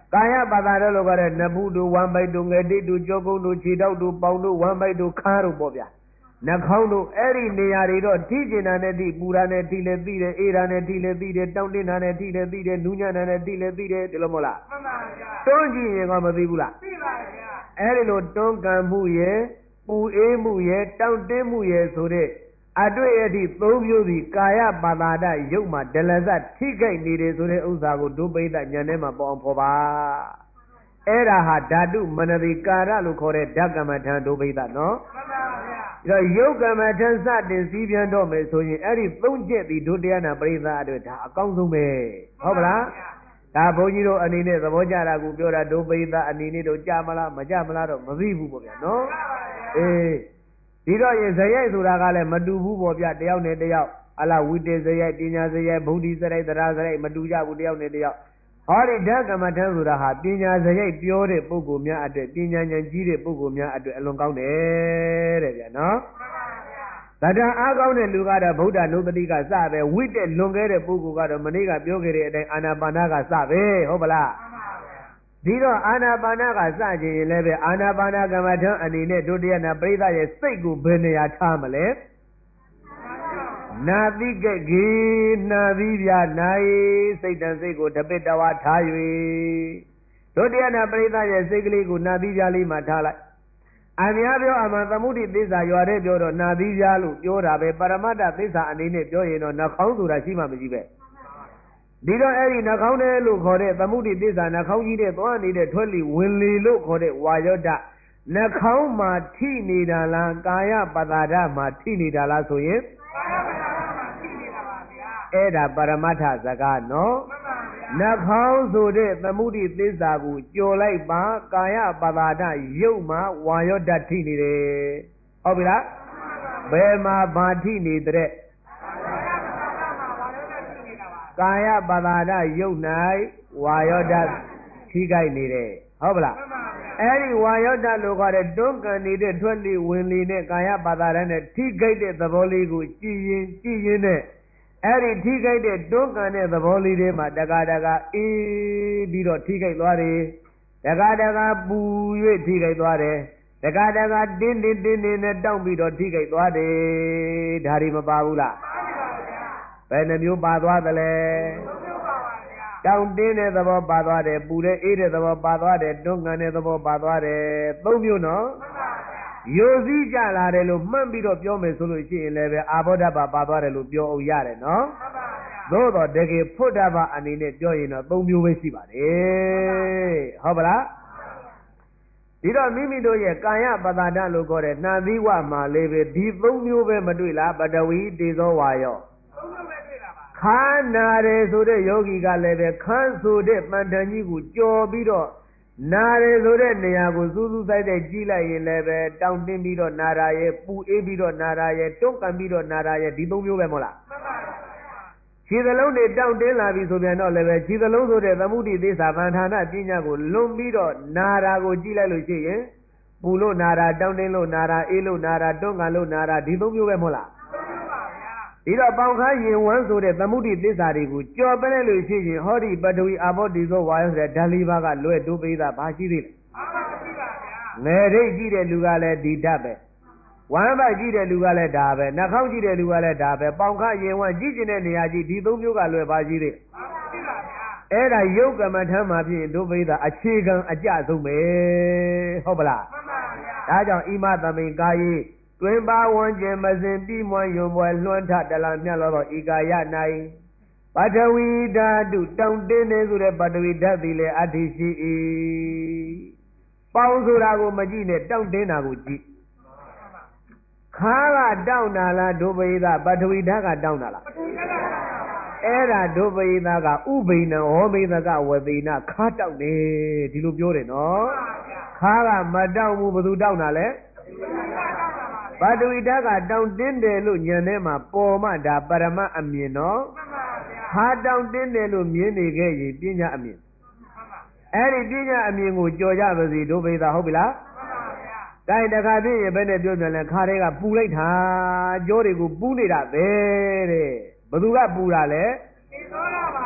ကာယပါတာတို့လိုကတဲ့နဖူးတို့ဝမ်းပိုက်တို့ငယ်တိတို့ကြောကုန်းတို့ခြေထောက်တို့ပေါင်တို့ဝမ်းပိုက်တို့ခါးတို့ပေါ့ဗျာနှာခေါင်းတို့အဲ့ဒီနေရာတွေတော့ထိကျင်တာနဲ့ထိပူတာနဲ့ထိလည်းသိတယ်အေးတာနဲ့ထိလည်းသိတယ်တောင်းတင်းတာနဲ့ထိလည်းသိတယ်နူးညံ့တာနဲ့ထိလည်းသိတယ်ဒီလိုမဟုတ်လားမှန်ပါဗျာတွန်းကြည့်ရင်ကမသိဘူးလားသိပါဗျာအဲ့ဒီလိုတွန်းကန်မှုရဲ့ပူအေးမှုရဲ့တောင်းတင်းမှုရဲ့ဆိုတဲ့အတွေ့အထိသုံးမျိုးစီကာယပါတာဒရုပ်မှာဒလဇတ်ထိခိုက်နေတယ်ဆိုတဲ့ဥစ္စာကိုဒုပိဋကဉာဏ်ထဲမှာပေါ်အောင်ဖော်ပါအဲ့ဒါဟာဓာတုမနတိကာရလို့ခေါ်တဲ့ဓကမ္မထံဒုပိဋကနော်မှန်ပါဗျာဒါရုပ်ကမ္မထံစတင်စည်းပြန်တော့မယ်ဆိုရင်အဲ့ဒီသုံးချက်ဒီဒုတရားနာပရိသတ်အတွက်ဒါအကောင်းဆုံးပဲဟုတ်ပါလားဒါဘုန်းကြီးတို့အနေနဲ့သဘောကျတာကိုပြောတာဒုပိဋကအနေနဲ့တော့ကြမလားမကြမလားတော့မသိဘူးပေါ့ဗျာနော်အေးဒီတော့ရင်ဇယိုက်ဆိုတာကလည်းမတူဘူးပေါ့ဗျတယောက်နဲ့တယောက်အလားဝိတေဇယိုက်ပညာဇယိုက်ဗုဒ္ဓစရိုက်တရားစရိုက်မတူကြဘူးတယောက်နဲ့တယောက်ဟောဒီဓကမ္မထံဆိုတာဟာပညာဇယိုက်ပြောတဲ့ပုဂ္ဂိုလ်များအတွက်ပညာဉာဏ်ကြီးတဲ့ပုဂ္ဂိုလ်များအတွက်အလွန်ကောင်းတယ်တဲ့ဗျာနော်သတ္တအားကောင်းတဲ့လူကတော့ဗုဒ္ဓနုပတိကစပဲဝိတက်လွန်ခဲ့တဲ့ပုဂ္ဂိုလ်ကတော့မနေ့ကပြောခဲ့တဲ့အတိုင်းအာနာပါနာကစပဲဟုတ်ပလားဒီတော့အာနာပါနာကစခြင်းရင်လည်းပဲအာနာပါနာကမ္မထံအနေနဲ့ဒုတိယနာပရိသတ်ရဲ့စိတ်ကိုဘယ်နေရာထားမလဲနာတိကဂေနာသီးပြနိုင်စိတ်တန်စိတ်ကိုတပိတဝါထား၍ဒုတိယနာပရိသတ်ရဲ့စိတ်ကလေးကိုနာသီးပြလေးမှာထားလိုက်အများပြောအမှန်သမုဒိသစ္စာရွာတဲ့ပြောတော့နာသီးပြလို့ပြောတာပဲပရမတ္တသစ္စာအနေနဲ့ပြောရင်တော့နှာခေါင်းဆိုတာရှိမှမရှိပဲဒီတော့အဲ့ဒီနှာခေါင်းထဲလို့ခေါ်တဲ့သမုဒိသစ္စာနှာခေါင်းကြီးတဲ့သွားနေတဲ့ထွက်လီဝင်လေလို့ခေါ်တဲ့ဝါယောဒနှာခေါင်းမှာထိနေတာလားကာယပတာဒမှာထိနေတာလားဆိုရင်အဲ့ဒါပရမတ္ထစကားနော်နှာခေါင်းဆိုတဲ့သမုဒိသစ္စာကိုကြော်လိုက်ပါကာယပတာဒရုပ်မှာဝါယောဒထိနေတယ်ဟုတ်ပြီလားဘယ်မှာဘာထိနေတဲ့ကာယပတာဒရုပ်၌ဝါယောဒထိခိုက်နေတယ်ဟုတ်ပလားအဲ့ဒီဝါယောဒလို့ခေါ်တဲ့တွန်းကန်နေတဲ့ထွက်လေဝင်လေနဲ့ကာယပတာဒနဲ့ထိခိုက်တဲ့သဘောလေးကိုကြည်ရင်နဲ့အဲ့ဒီထိခိုက်တဲ့တွန်းကန်တဲ့သဘောလေးတွေမှာတကာအေးပြီးတော့ထိခိုက်သွားတယ်တကာပူ၍ထိခိုက်သွားတယ်တကာတင်းနဲ့တောင့်ပြီးတော့ထိခိုက်သွားတယ်ဒါတွေမပါဘူးလားဘယ်နှမျိုးပါသွားသလဲတောင့်တင်းတဲ့သဘောပါသွားတယ်ပူတဲ့အေးတဲ့သဘောပါသွားတယ်တွန်းကန်တဲ့သဘောပါသွားတယ်သုံးမျိုးနော်ယိုစည်းကြလာတယ်လို့မှတ်ပြီးတော့ပြောမယ်ဆိုလို့ရှိရင်လည်းပဲအာဘောဓဘပါသွားတယ်လို့ပြောအောင်ရတယ်နော်သို့တော့တကယ်ဖုဒ္ဓဘအနေနဲ့ပြောရင်တော့သုံးမျိုးပဲရှိပါတယ်ဟုတ်ပါလားဒီတော့မိမိတို့ရဲ့ကာယပတာဒလို့ခေါ်တဲ့နှာသီးဝမှာလေးပဲဒီသုံးမျိုးပဲမတွေ့လားပတဝီတေဇောဝါယောခါနာတယ်ဆိုတဲ့ယောဂီကလည်းပဲခန်းဆိုတဲ့တန်တန်ကြီးကိုကြော်ပြီးတော့နာတယ်ဆိုတဲ့နေရာကိုစူးစူးဆိုင်ဆိုင်ကြည့်လိုက်ရင်လည်းပဲတောင့်တင်းပြီးတော့နာတာရဲ့ပူအေးပြီးတော့နာတာရဲ့တွန်းကန်ပြီးတော့နာတာရဲ့ဒီသုံးမျိုးပဲမဟုတ်လားမှန်ပါပါခြေသလုံးတွေတောင့်တင်းလာပြီဆိုပြန်တော့လည်းပဲခြေသလုံးဆိုတဲ့သမုဒိသစ္စာဗန္ဓာနာပညာကိုလွန်ပြီးတော့နာတာကိုကြည့်လိုက်လို့ရှိရင်ပူလို့နာတာတောင့်တင်းလို့နာတာအေးလို့နာတာတွန်းကန်လို့နာတာဒီသုံးမျိုးပဲမဟုတ်လားဒီတော့ပေါင်ခါရင်ဝမ်းဆိုတဲ့သမုဒိသစ္စာတွေကိုကြော်ပလဲလို့ရှိရင်ဟောဒီပထဝီအာဘောတိသောဝါယောဆိုတဲ့ဓာတ်လေးပါးကလွဲ့တိုးပိသဘာရှိသေးလဲမရှိပါဗျာငယ်ရိတ်ကြည့်တဲ့လူကလည်းဒီဓာတ်ပဲဝမ်းပိုက်ကြည့်တဲ့လူကလည်းဒါပဲနှာခေါင်းကြည့်တဲ့လူကလည်းဒါပဲပေါင်ခါရင်ဝမ်းကြည့်ကျင်တဲ့နေရာကြည့်ဒီသုံးမျိုးကလွဲ့ဘာရှိသေးမရှိပါဗျာအဲ့ဒါယုတ်ကမ္မထမ်းမှာဖြစ်ရင်ဒုပိသအခြေခံအကျဆုံးပဲဟုတ်ပလားမှန်ပါဗျာဒါကြောင့်ဣမသမိန်ကာယေတွင်ပါဝန်းကျင်မစဉ်ပြီးမွန်းယွန်ပွဲလွှမ်းထတလာမြတ်လောသောဤကာယ၌ပထဝီဓာတုတောင့်တင်းနေဆိုတဲ့ပထဝီဓာတ်သည်လည်းအတ္တိရှိ၏ပေါင်းဆိုတာကိုမကြည့်နဲ့တောင့်တင်းတာကိုကြည့်ခါကတောင့်တာလားဒုပိသပထဝီဓာတ်ကတောင့်တာလားအဲ့ဒါဒုပိသကဥဘိနံဟောမိသကဝတိနာခါတောင့်တယ်ဒီလိုပြောတယ်နော်ခါကမတောင့်ဘူးဘယ်သူတောင့်တာလဲပထဝီဓာတ်ကတောင့်တင်းတယ်လို့ဉာဏ်ထဲမှာပေါ်မှဒါပရမတ်အမြင်နော်ဟာတောင့်တင်းတယ်လို့မြင်နေခဲ့ရင်ပညာအမြင်အဲ့ဒီပညာအမြင်ကိုကြော်ကြပါစီဒုပိသဟုတ်ပြီလားဒါတခါပြည့်ရင်ဘယ်နဲ့ပြောပြန်လဲခါတွေကပူလိုက်တာကြောတွေကိုပူနေတာပဲတဲ့ဘယ်သူကပူတာလဲသိသောတာပါဗျာ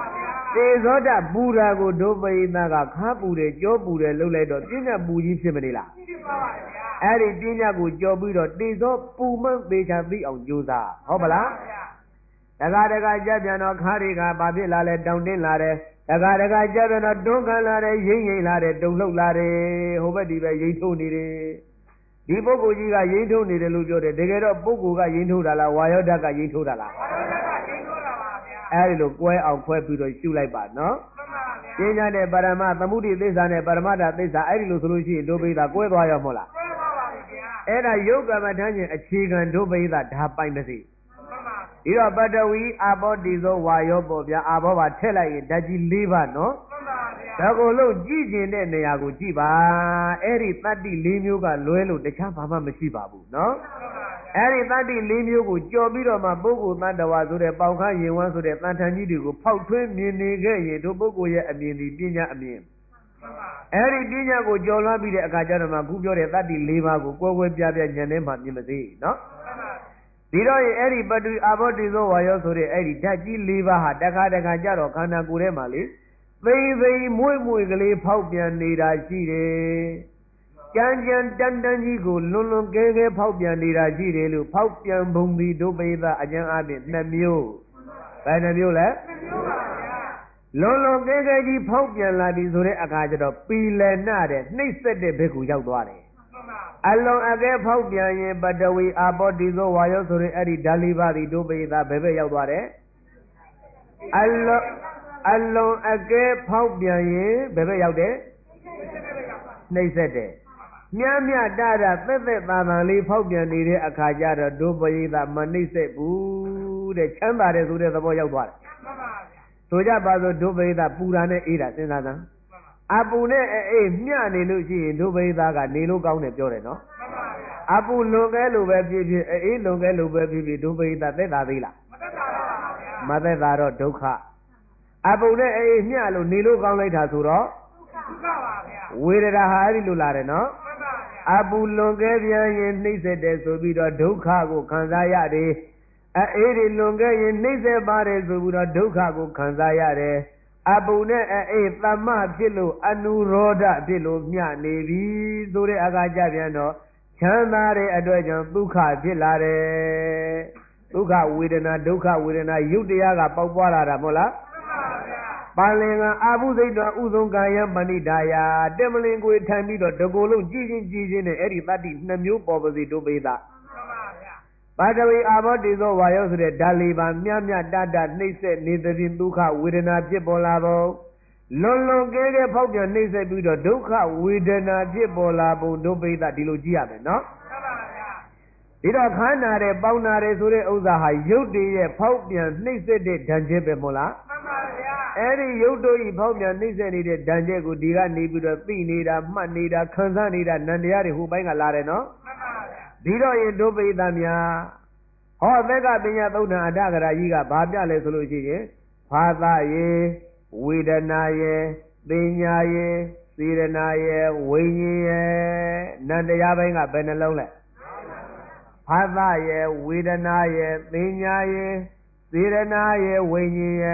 တေဇောတပူရာကိုဒုပိသကခါပူတယ်ကြောပူတယ်လှုပ်လိုက်တော့ပညာပူကြီးဖြစ်မနေလားဖြစ်ပါပါဗျာအဲ့ဒီပညာကိုကြောပြီးတော့တေဇောပူမှန်းသေးချာသိအောင်ကြိုးစားဟုတ်ပါလားတကားတကားကြပြန်တော့ခါတွေကဘာဖြစ်လာလဲတောင်းတင်းလာတယ်တကားတကားကြပြန်တော့တွန်းကန်လာတယ်ရိမ့်ရိမ့်လာတယ်တုံလှုပ်လာတယ်ဟိုဘက်ဒီဘက်ရိမ့်ထုတ်နေတယ်ဒီပုဂ္ဂိုလ်ကြီးကရိမ့်ထုတ်နေတယ်လို့ပြောတယ်တကယ်တော့ပုဂ္ဂိုလ်ကရိမ့်ထုတ်တာလားဝါယောဓာတ်ကရိမ့်ထုတ်တာလားဝါယောဓာတ်ကရိမ့်ထုတ်တာပါဗျာအဲ့ဒီလိုကွဲအောင်ခွဲပြီးတော့ရှုလိုက်ပါနော်မှန်ပါဗျာပညာနဲ့ပရမသမုဒိသစ္စာနဲ့ပရမတ္ထသစ္စာအဲ့ဒီလိုဆိုလို့ရှိရင်ဒုပိသကွဲသွားရောမဟုတ်လားကွဲသွားပါပြီဗျာအဲ့ဒါယုတ်ကမ္မထမ်းခြင်းအခြေခံဒုပိသဓာပိုင်ပါစေဒီတော့ပတဝီအာဘောတိဇောဝါယောပေါ့ဗျာအာဘောပါထည့်လိုက်ရင်ဓာတ်ကြီး၄ပါးနော်မှန်ပါဗျာဒါကိုလို့ကြည့်ကျင်တဲ့နေရာကိုကြည့်ပါအဲ့ဒီတတ္တိ၄မျိုးကလွဲလို့တခြားဘာမှမရှိပါဘူးနော်အဲ့ဒီတတ္တိ၄မျိုးကိုကြော်ပြီးတော့မှပုဂ္ဂိုလ်တ attva ဆိုတဲ့ပေါင်ခါရင်ဝမ်းဆိုတဲ့တန်ထန်ကြီးတွေကိုဖောက်ထွင်းမြင်နေခဲ့ရင်တို့ပုဂ္ဂိုလ်ရဲ့အမြင်ဒီပညာအမြင်အဲ့ဒီပညာကိုကြော်လွှမ်းပြီးတဲ့အခါကျတော့မှခုပြောတဲ့တတ္တိ၄ပါးကိုကွဲကွဲပြားပြားဉာဏ်ထဲမှာမြင်မသိနော်ဒီတော့ရင်အဲ့ဒီပတုအာဘောတိဇောဝါယောဆိုတဲ့အဲ့ဒီဓာတ်ကြီး၄ပါးဟာတခါတခါကြတော့ခန္ဓာကိုယ်ထဲမှာလေသိသိမွေ့မွေ့ကလေးဖောက်ပြန်နေတာရှိတယ်ကြမ်းကြမ်းတန်တန်ကြီးကိုလွန်လွန်ကဲကဲဖောက်ပြန်နေတာရှိတယ်လို့ဖောက်ပြန်ပုံပြီးဒုပိသအကျဉ်းအပြင်2မျိုးဘယ်နှမျိုးလဲ2မျိုးပါဗျာလွန်လွန်ကဲကဲကြီးဖောက်ပြန်လာပြီဆိုတဲ့အခါကျတော့ပီလနာတဲ့နှိမ့်ဆက်တဲ့ဘက်ကိုရောက်သွားတယ်အလုံးအကဲဖောက်ပြန်ရင်ပတဝီအာဘောတိဇောဝါယောဆိုတဲ့အဲ့ဒီဓာလီပါတိဒုပိသဘယ်ဘက်ရောက်သွားတယ်အလုံးအကဲဖောက်ပြန်ရင်ဘယ်ဘက်ရောက်တယ်နှိမ့်ဆက်တယ်မြတ်မြတ်တရသက်သက်သာသာလေးဖောက်ပြန်နေတဲ့အခါကျတော့ဒုပိသမနှိမ့်ဆက်ဘူးတဲ့ချမ်းသာတယ်ဆိုတဲ့သဘောရောက်သွားတယ်ဆိုကြပါစို့ဒုပိသပူတာနဲ့အေးတာစဉ်းစားစမ်းအပူနဲ့အေးမျှနေလို့ရှိရင်ဒုပိသကနေလို့ကောင်းတယ်ပြောတယ်နော်မှန်ပါဗျာအပူလွန်ကဲလို့ပဲဖြစ်ဖြစ်အေးလွန်ကဲလို့ပဲဖြစ်ဖြစ်ဒုပိသသက်သာသေးလားမသက်သာပါဗျာမသက်သာတော့ဒုက္ခအပူနဲ့အေးမျှလို့နေလို့ကောင်းလိုက်တာဆိုတော့ဒုက္ခပါဗျာဝေဒနာဟာအဲ့ဒီလိုလာတယ်နော်မှန်ပါဗျာအပူလွန်ကဲပြန်ရင်နှိမ့်ဆက်တယ်ဆိုပြီးတော့ဒုက္ခကိုခံစားရတယ်အေးဒီလွန်ကဲရင်နှိမ့်ဆက်ပါတယ်ဆိုပြီးတော့ဒုက္ခကိုခံစားရတယ်အပူနဲ့အေးသမဖြစ်လို့အနုရောဓဖြစ်လို့မျှနေပြီဆိုတဲ့အခါကျပြန်တော့ချမ်းသာတဲ့အတွက်ကြောင့်ဒုက္ခဖြစ်လာတယ်ဒုက္ခဝေဒနာဒုက္ခဝေဒနာယုတ်တရားကပေါက်ပွားလာတာမဟုတ်လားမှန်ပါဗျာပါဠိကအာဘုစိတ်တော်ဥဆုံးကာယပဏိဒါယတက်မလင်ကိုထိုင်ပြီးတော့တကိုယ်လုံးကြည်ချင်းနဲ့အဲ့ဒီတတ္တိ2မျိုးပေါ်ပါစေဒုပိသပါတဝီအာဘောတိဇောဝါယောဆိုတဲ့ဓာလီပါမြတ်မြတ်တတနှိမ့်ဆက်နေသည်ဒုက္ခဝေဒနာဖြစ်ပေါ်လာပုံလွန်လွန်ကဲကဲဖောက်ပြန်နှိမ့်ဆက်ပြီးတော့ဒုက္ခဝေဒနာဖြစ်ပေါ်လာပုံဒုပိသဒီလိုကြည့်ရမယ်နော်မှန်ပါဗျာဒီတော့ခန္ဓာတဲ့ပေါင်းနာတယ်ဆိုတဲ့ဥစ္စာဟာယုတ်တည်းရဲ့ဖောက်ပြန်နှိမ့်ဆက်တဲ့ဓာတ်ချက်ပဲမဟုတ်လားမှန်ပါဗျာအဲ့ဒီယုတ်တို့ဤဖောက်ပြန်နှိမ့်ဆက်နေတဲ့ဓာတ်ချက်ကိုဒီကနေပြီးတော့သိနေတာမှတ်နေတာခံစားနေတာနန္တရားတွေဟိုပိုင်းကလာတယ်နော်မှန်ပါဗျာဒီတော့ရင်ဒုပိသများဟောသက်ကပညာသုဒ္ဓအတ္တကရာကြီးကဘာပြလဲဆိုလို့ရှိရင်ဘာသာယေဝေဒနာယေပညာယေစေရနာယေဝိညာဉ်ယေနန္တရားပိုင်းကဘယ်နှလုံးလဲဘာသာယေဝေဒနာယေပညာယေစေရနာယေဝိညာဉ်ယေ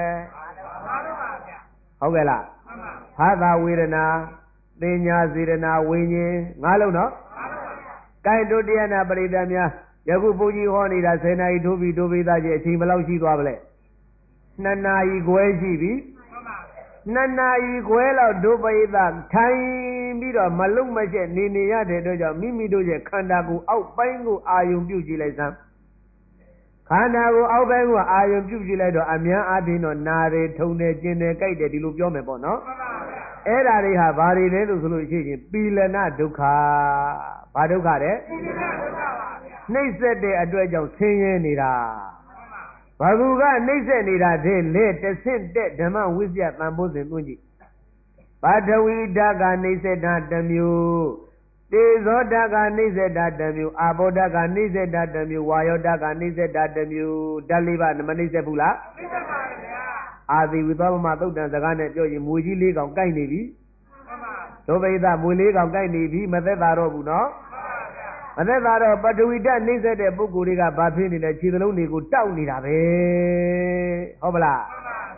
ဟုတ်ကဲ့လားဘာသာဝေဒနာပညာစေရနာဝိညာဉ်၅လုံးနော်ကိုင်တို့တရားနာပရိသတ်များယခုဘုန်းကြီးဟောနေတာ10နာရီထိုးပြီးဒုပိသကြီးအချိန်ဘယ်လောက်ရှိသွားပါလဲ2နာရီခွဲရှိပြီ2နာရီခွဲလောက်ဒုပိသထိုင်ပြီးတော့မလုံမချက်နေရတဲ့အတွက်ကြောင့်မိမိတို့ရဲ့ခန္ဓာကိုယ်အောက်ပိုင်းကိုအာယုံပြုကြည့်လိုက်စမ်းခန္ဓာကိုယ်အောက်ပိုင်းကိုအာယုံပြုကြည့်လိုက်တော့အများအားဖြင့်တော့နာတယ်ထုံတယ်ကျင်တယ်ကြိုက်တယ်ဒီလိုပြောမယ်ပေါ့နော်အဲ့ဓာတွေဟာဘာတွေလဲလို့ဆိုလို့ရှိရင်ပီလနာဒုက္ခဘာဒုက္ခတဲ့ပီလနာဒုက္ခပါနှိမ့်ဆက်တဲ့အတွက်ကြောင့်ဆင်းရဲနေတာဘာသူကနှိမ့်ဆက်နေတာတဲ့လေတဆင့်တဲ့ဓမ္မဝိဇ္ဇတန်ဖိုးစဉ်သွင်းကြည့်ပါထဝီဓာတ်ကနှိမ့်ဆက်တာတစ်မျိုးတေဇောဓာတ်ကနှိမ့်ဆက်တာတစ်မျိုးအာဘောဓာတ်ကနှိမ့်ဆက်တာတစ်မျိုးဝါယောဓာတ်ကနှိမ့်ဆက်တာတစ်မျိုးဓာတ်လေးပါမနှိမ့်ဆက်ဘူးလားနှိမ့်ဆက်ပါဗျာအာသီဝိသောမသုတ်တန်စကားနဲ့ပြောရင်မွေကြီး၄ကောင်ကိုက်နေပြီဒုပိသမွေ၄ကောင်ကိုက်နေပြီမသက်သာတော့ဘူးနော်မသက်သာတော့ပထဝီဓာတ်နှိမ့်ဆက်တဲ့ပုဂ္ဂိုလ်တွေကဘာဖြစ်နေလဲခြေသလုံးတွေကိုတောက်နေတာပဲဟုတ်ပလားခြ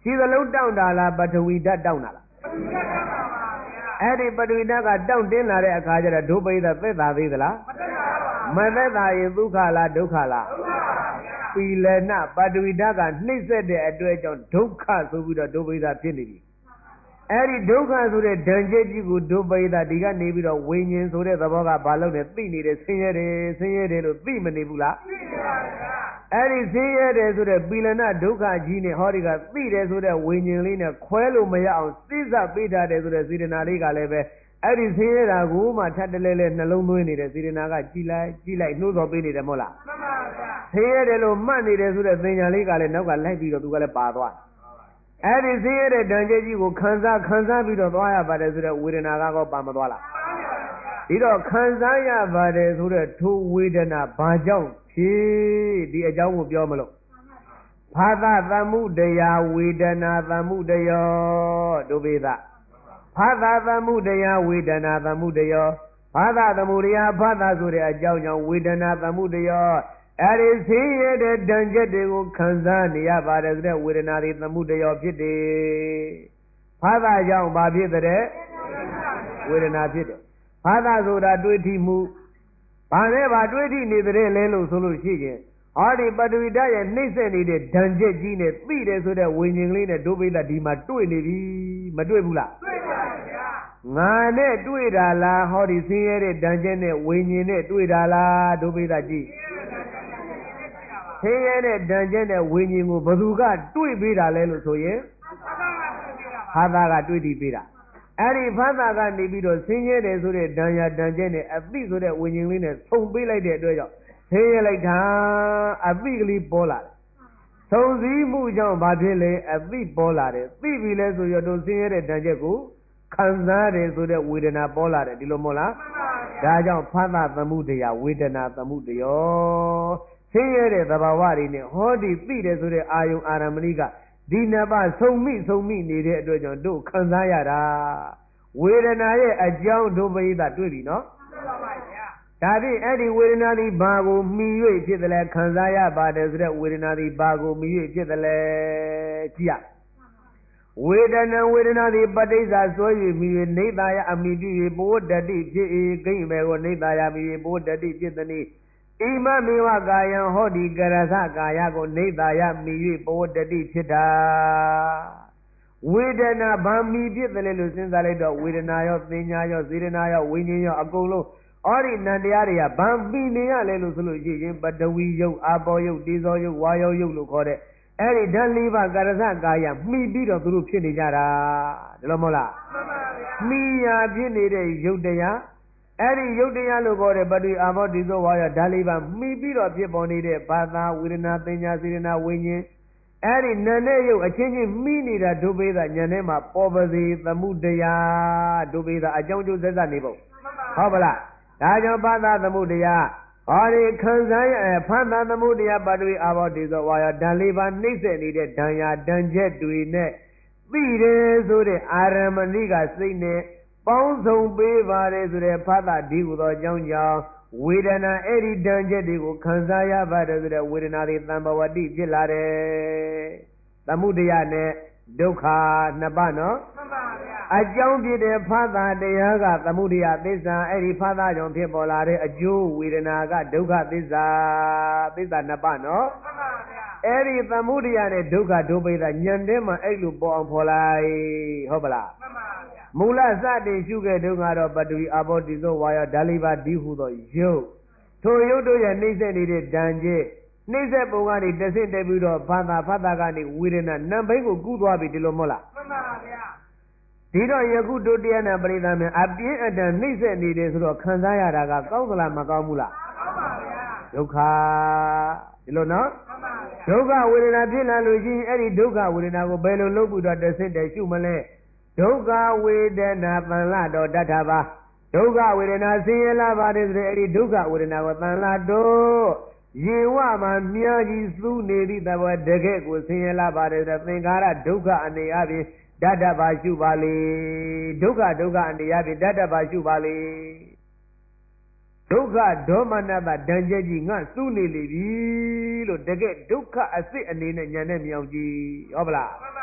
ခြေသလုံးတောင့်တာလားပထဝီဓာတ်တောင့်တာလားအဲ့ဒီပထဝီဓာတ်ကတောင့်တင်းလာတဲ့အခါကျတော့ဒုပိသသက်သာသေးသလားမသက်သာရင်ဒုက္ခလားဒုက္ခလားပီလနပထဝီဓာတ်ကနှိမ့်ဆက်တဲ့အတွက်ကြောင့်ဒုက္ခဆိုပြီးတော့ဒုပိသဖြစ်နေပြီအဲ့ဒီဒုက္ခဆိုတဲ့ဓာတ်ချက်ကြီးကိုဒုပိသဒီကနေပြီးတော့ဝိညာဉ်ဆိုတဲ့သဘောကဘာလို့လဲသိနေတယ်ဆင်းရဲတယ်လို့သိမနေဘူးလားသိပါဗျာအဲ့ဒီဆင်းရဲတယ်ဆိုတဲ့ပီလနဒုက္ခကြီးနဲ့ဟောဒီကသိတယ်ဆိုတဲ့ဝိညာဉ်လေးနဲ့ခွဲလို့မရအောင်သိစပေးထားတယ်ဆိုတဲ့စေတနာလေးကလည်းပဲအဲ့ဒီဆင်းရဲတာကိုမှထပ်တလဲလဲနှလုံးသွင်းနေတဲ့စေတနာကကြည်လိုက်နှိုးဆော်ပေးနေတယ်မဟုတ်လားမှန်ပါဗျာဆင်းရဲတယ်လို့မှတ်နေတယ်ဆိုတဲ့သင်ညာလေးကလည်းနောက်ကလိုက်ပြီးတော့သူကလည်းပါသွားအဲ့ဒီဆင်းရဲတဲ့ဓာတ်ကြီးကိုခံစားပြီးတော့သွားရပါတယ်ဆိုတဲ့ဝေဒနာကတော့ပါမသွားလားဒီတော့ခံစားရပါတယ်ဆိုတဲ့ထိုဝေဒနာဘာကြောင့်ဖြစ်ဒီအကြောင်းကိုပြောမလို့ဘာသာသမှုတရားဝေဒနာသမှုတရားဒုဗေဒဘာသာသမှုတရားဝေဒနာသမှုတရားဘာသာသမှုတရားဘာသာဆိုတဲ့အကြောင်းကြောင့်ဝေဒနာသမှုတရားအဲ့ဒီဆင်းရဲတဲ့ဓာတ်ချက်တွေကိုခံစားနေရပါတယ်ဆိုတဲ့ဝေဒနာတွေသမှုတရားဖြစ်တယ်ဘာသာကြောင့်ဘာဖြစ်တဲ့ဝေဒနာဖြစ်တယ်ဘာသာဆိုတာတွေးထိမှုဘာနဲ့ဘာတွေးထိနေတဲ့လဲလို့ဆိုလို့ရှိရင်ဟောဒီပထဝီဓာတ်ရဲ့နှိမ့်ဆက်နေတဲ့ဓာတ်ချက်ကြီးနဲ့သိတယ်ဆိုတဲ့ဝိညာဉ်လေးနဲ့ဒုပိသဒီမှာတွေ့နေပြီမတွေ့ဘူးလားတွေ့ပါဗျာငါနဲ့တွေ့တာလားဟောဒီဆင်းရဲတဲ့ဓာတ်ချက်နဲ့ဝိညာဉ်နဲ့တွေ့တာလားဒုပိသကြည့်ဆင်းရဲတဲ့ဓာတ်ချက်နဲ့ဝိညာဉ်ကိုဘယ်သူကတွေ့ပေးတာလဲလို့ဆိုရင်ဘာသာကတွေ့တည်ပေးတာအဲ့ဒီဘာသာကနေပြီးတော့ဆင်းရဲတယ်ဆိုတဲ့ဓာတ်ရဓာတ်ချက်နဲ့အသိဆိုတဲ့ဝိညာဉ်လေးနဲ့ဆုံပေးလိုက်တဲ့အတွက်ကြောင့်ဆင်းရဲလိုက်တာအသိကလေးပေါ်လာတယ်ဆုံစည်းမှုကြောင့်ဘာဖြစ်လဲအသိပေါ်လာတယ်သိပြီလဲဆိုရတော့ဆင်းရဲတဲ့ဓာတ်ချက်ကိုခံစားတယ်ဆိုတဲ့ဝေဒနာပေါ်လာတယ်ဒီလိုမဟုတ်လားဒါကြောင့်ဘာသာသမှုတရားဝေဒနာသမှုတရားဆင်းရဲတဲ့သဘာဝတွေနဲ့ဟောဒီသိတယ်ဆိုတဲ့အာယုံအာရမဏိကဒီနှစ်ပါးဆုံမိနေတဲ့အတွက်ကြောင့်တို့ခံစားရတာဝေဒနာရဲ့အကြောင်းဒုပရိသတွေ့ပြီနော်ဒါဖြင့်အဲ့ဒီဝေဒနာသည်ဘာကိုမှီ၍ဖြစ်တယ်လဲခံစားရပါတယ်ဆိုတဲ့ဝေဒနာသည်ဘာကိုမှီ၍ဖြစ်တယ်လဲကြည့်ရဝေဒနာသည်ပဋိစ္စဆွဲ၍မှီ၍နေသာယအမိပြု၍ဘောဓတိဖြစ်၏ကိမ့်မယ်ကိုနေသာယမှီ၍ဘောဓတိဖြစ်သည်ဣမမေဝကာယံဟောဒီကရသကာယကိုနေသာယမှီ၍ဘောဓတိဖြစ်တာဝေဒနာဘာမှီဖြစ်တယ်လို့စဉ်းစားလိုက်တော့ဝေဒနာရောသင်ညာရောစေတနာရောဝိညာဉ်ရောအကုန်လုံးအော်ဒီနံတရားတွေကဘာမှီနေရလဲလို့ဆိုလို့ရှိရင်ပတဝီယုတ်အာဘောယုတ်တေဇောယုတ်ဝါယောယုတ်လို့ခေါ်တဲ့အဲ့ဒီဓာတ်လေးပါးကရသကာယမှီပြီးတော့သူတို့ဖြစ်နေကြတာဒါလို့မဟုတ်လားမှန်ပါဗျာမှီရာဖြစ်နေတဲ့ယုတ်တရားအဲ့ဒီယုတ်တရားလို့ခေါ်တဲ့ပတဝီအာဘောတေဇောဝါယောဓာတ်လေးပါးမှီပြီးတော့ဖြစ်ပေါ်နေတဲ့ဘာသာဝေဒနာသင်ညာစေတနာဝိညာဉ်အဲ့ဒီနာနဲ့ယုတ်အချင်းချင်းမှီနေတာဒုဗေဒညာထဲမှာပေါ်ပါစေသမှုတရားဒုဗေဒအကြောင်းကျိုးဆက်စပ်နေဖို့ဟုတ်ပါလားဒါကြောင့်ဘာသာသမှုတရားဟောဒီခံစားရဖန်သာသမှုတရားပတဝီအာဘောတေဇောဝါယောဓာတ်လေးပါးနှိမ့်ဆက်နေတဲ့ဓာန်ရာဓာန်ချက်တွေနဲ့သိတယ်ဆိုတဲ့အာရမဏိကစိတ်နဲ့ပေါင်းစုံပေးပါတယ်ဆိုတဲ့ဖသဒီဟုသောအကြောင်းကြောင့်ဝေဒနာအဲ့ဒီဓာန်ချက်တွေကိုခံစားရပါတယ်ဆိုတဲ့ဝေဒနာတွေသံဘဝတိဖြစ်လာတယ်သမှုတရားနဲ့ဒုက္ခနှစ်ပါးနော်မှန်ပါဗျာအကြောင်းဖြစ်တဲ့ဖသတရားကသမှုတရားသစ္စာအဲ့ဒီဖသကြောင့်ဖြစ်ပေါ်လာတဲ့အကျိုးဝေဒနာကဒုက္ခသစ္စာနှစ်ပါးနော်မှန်ပါဗျာအဲ့ဒီသမှုတရားနဲ့ဒုက္ခဒုပိသညံတဲ့မှာအဲ့လိုပေါ်အောင်ဖော်လိုက်ဟုတ်ပလားမှန်ပါဗျာမူလစတင်ရှုခဲ့တုန်းကတော့ပတဝီအာဘောတိသောဝါယောဓာလိပါဒီဟုသောယုတ်ထိုယုတ်တို့ရဲ့နှိမ့်ဆက်နေတဲ့ဓာန်ကျနှိမ့်ဆက်ပုံကနေတဆင့်တက်ပြီးတော့ဖသကနေဝေဒနာနံဘိန်းကိုကူးသွားပြီဒီလိုမဟုတ်လားမှန်ပါဗျာဒီတော့ယခုတို့တရားနာပရိသတ်များအပြင်းအထန်နှိမ့်ဆက်နေတယ်ဆိုတော့ခံစားရတာကကောင်းသလားမကောင်းဘူးလားကောင်းပါဗျာဒုက္ခဒီလိုနော်မှန်ပါဗျာဒုက္ခဝေဒနာဖြစ်လာလို့ရှိရင်အဲ့ဒီဒုက္ခဝေဒနာကိုဘယ်လိုလုပ်ပြီးတော့တဆင့်တက်ရှုမလဲဒုက္ခဝေဒနာသံလတော်တထဘာဒုက္ခဝေဒနာဆင်းရဲလာပါတယ်ဆိုတဲ့အဲ့ဒီဒုက္ခဝေဒနာကိုသံလတော်ရေဝမှာမြာကြီးစူးနေသည့်သဘောတကယ်ကိုဆင်းရဲလာပါတယ်ဆိုတဲ့သင်္ခါရဒုက္ခအနေအပြင်ဓာတ္တပါရှုပါလေဒုက္ခအနေအပြင်ဓာတ္တပါရှုပါလေဒုက္ခဒေါမနတဒဏ်ချက်ကြီးငါစူးနေလေပြီလို့တကယ်ဒုက္ခအစစ်အနေနဲ့ညာနဲ့မြောင်ကြည့်ဟုတ်ပလားမှန်ပါဗျာ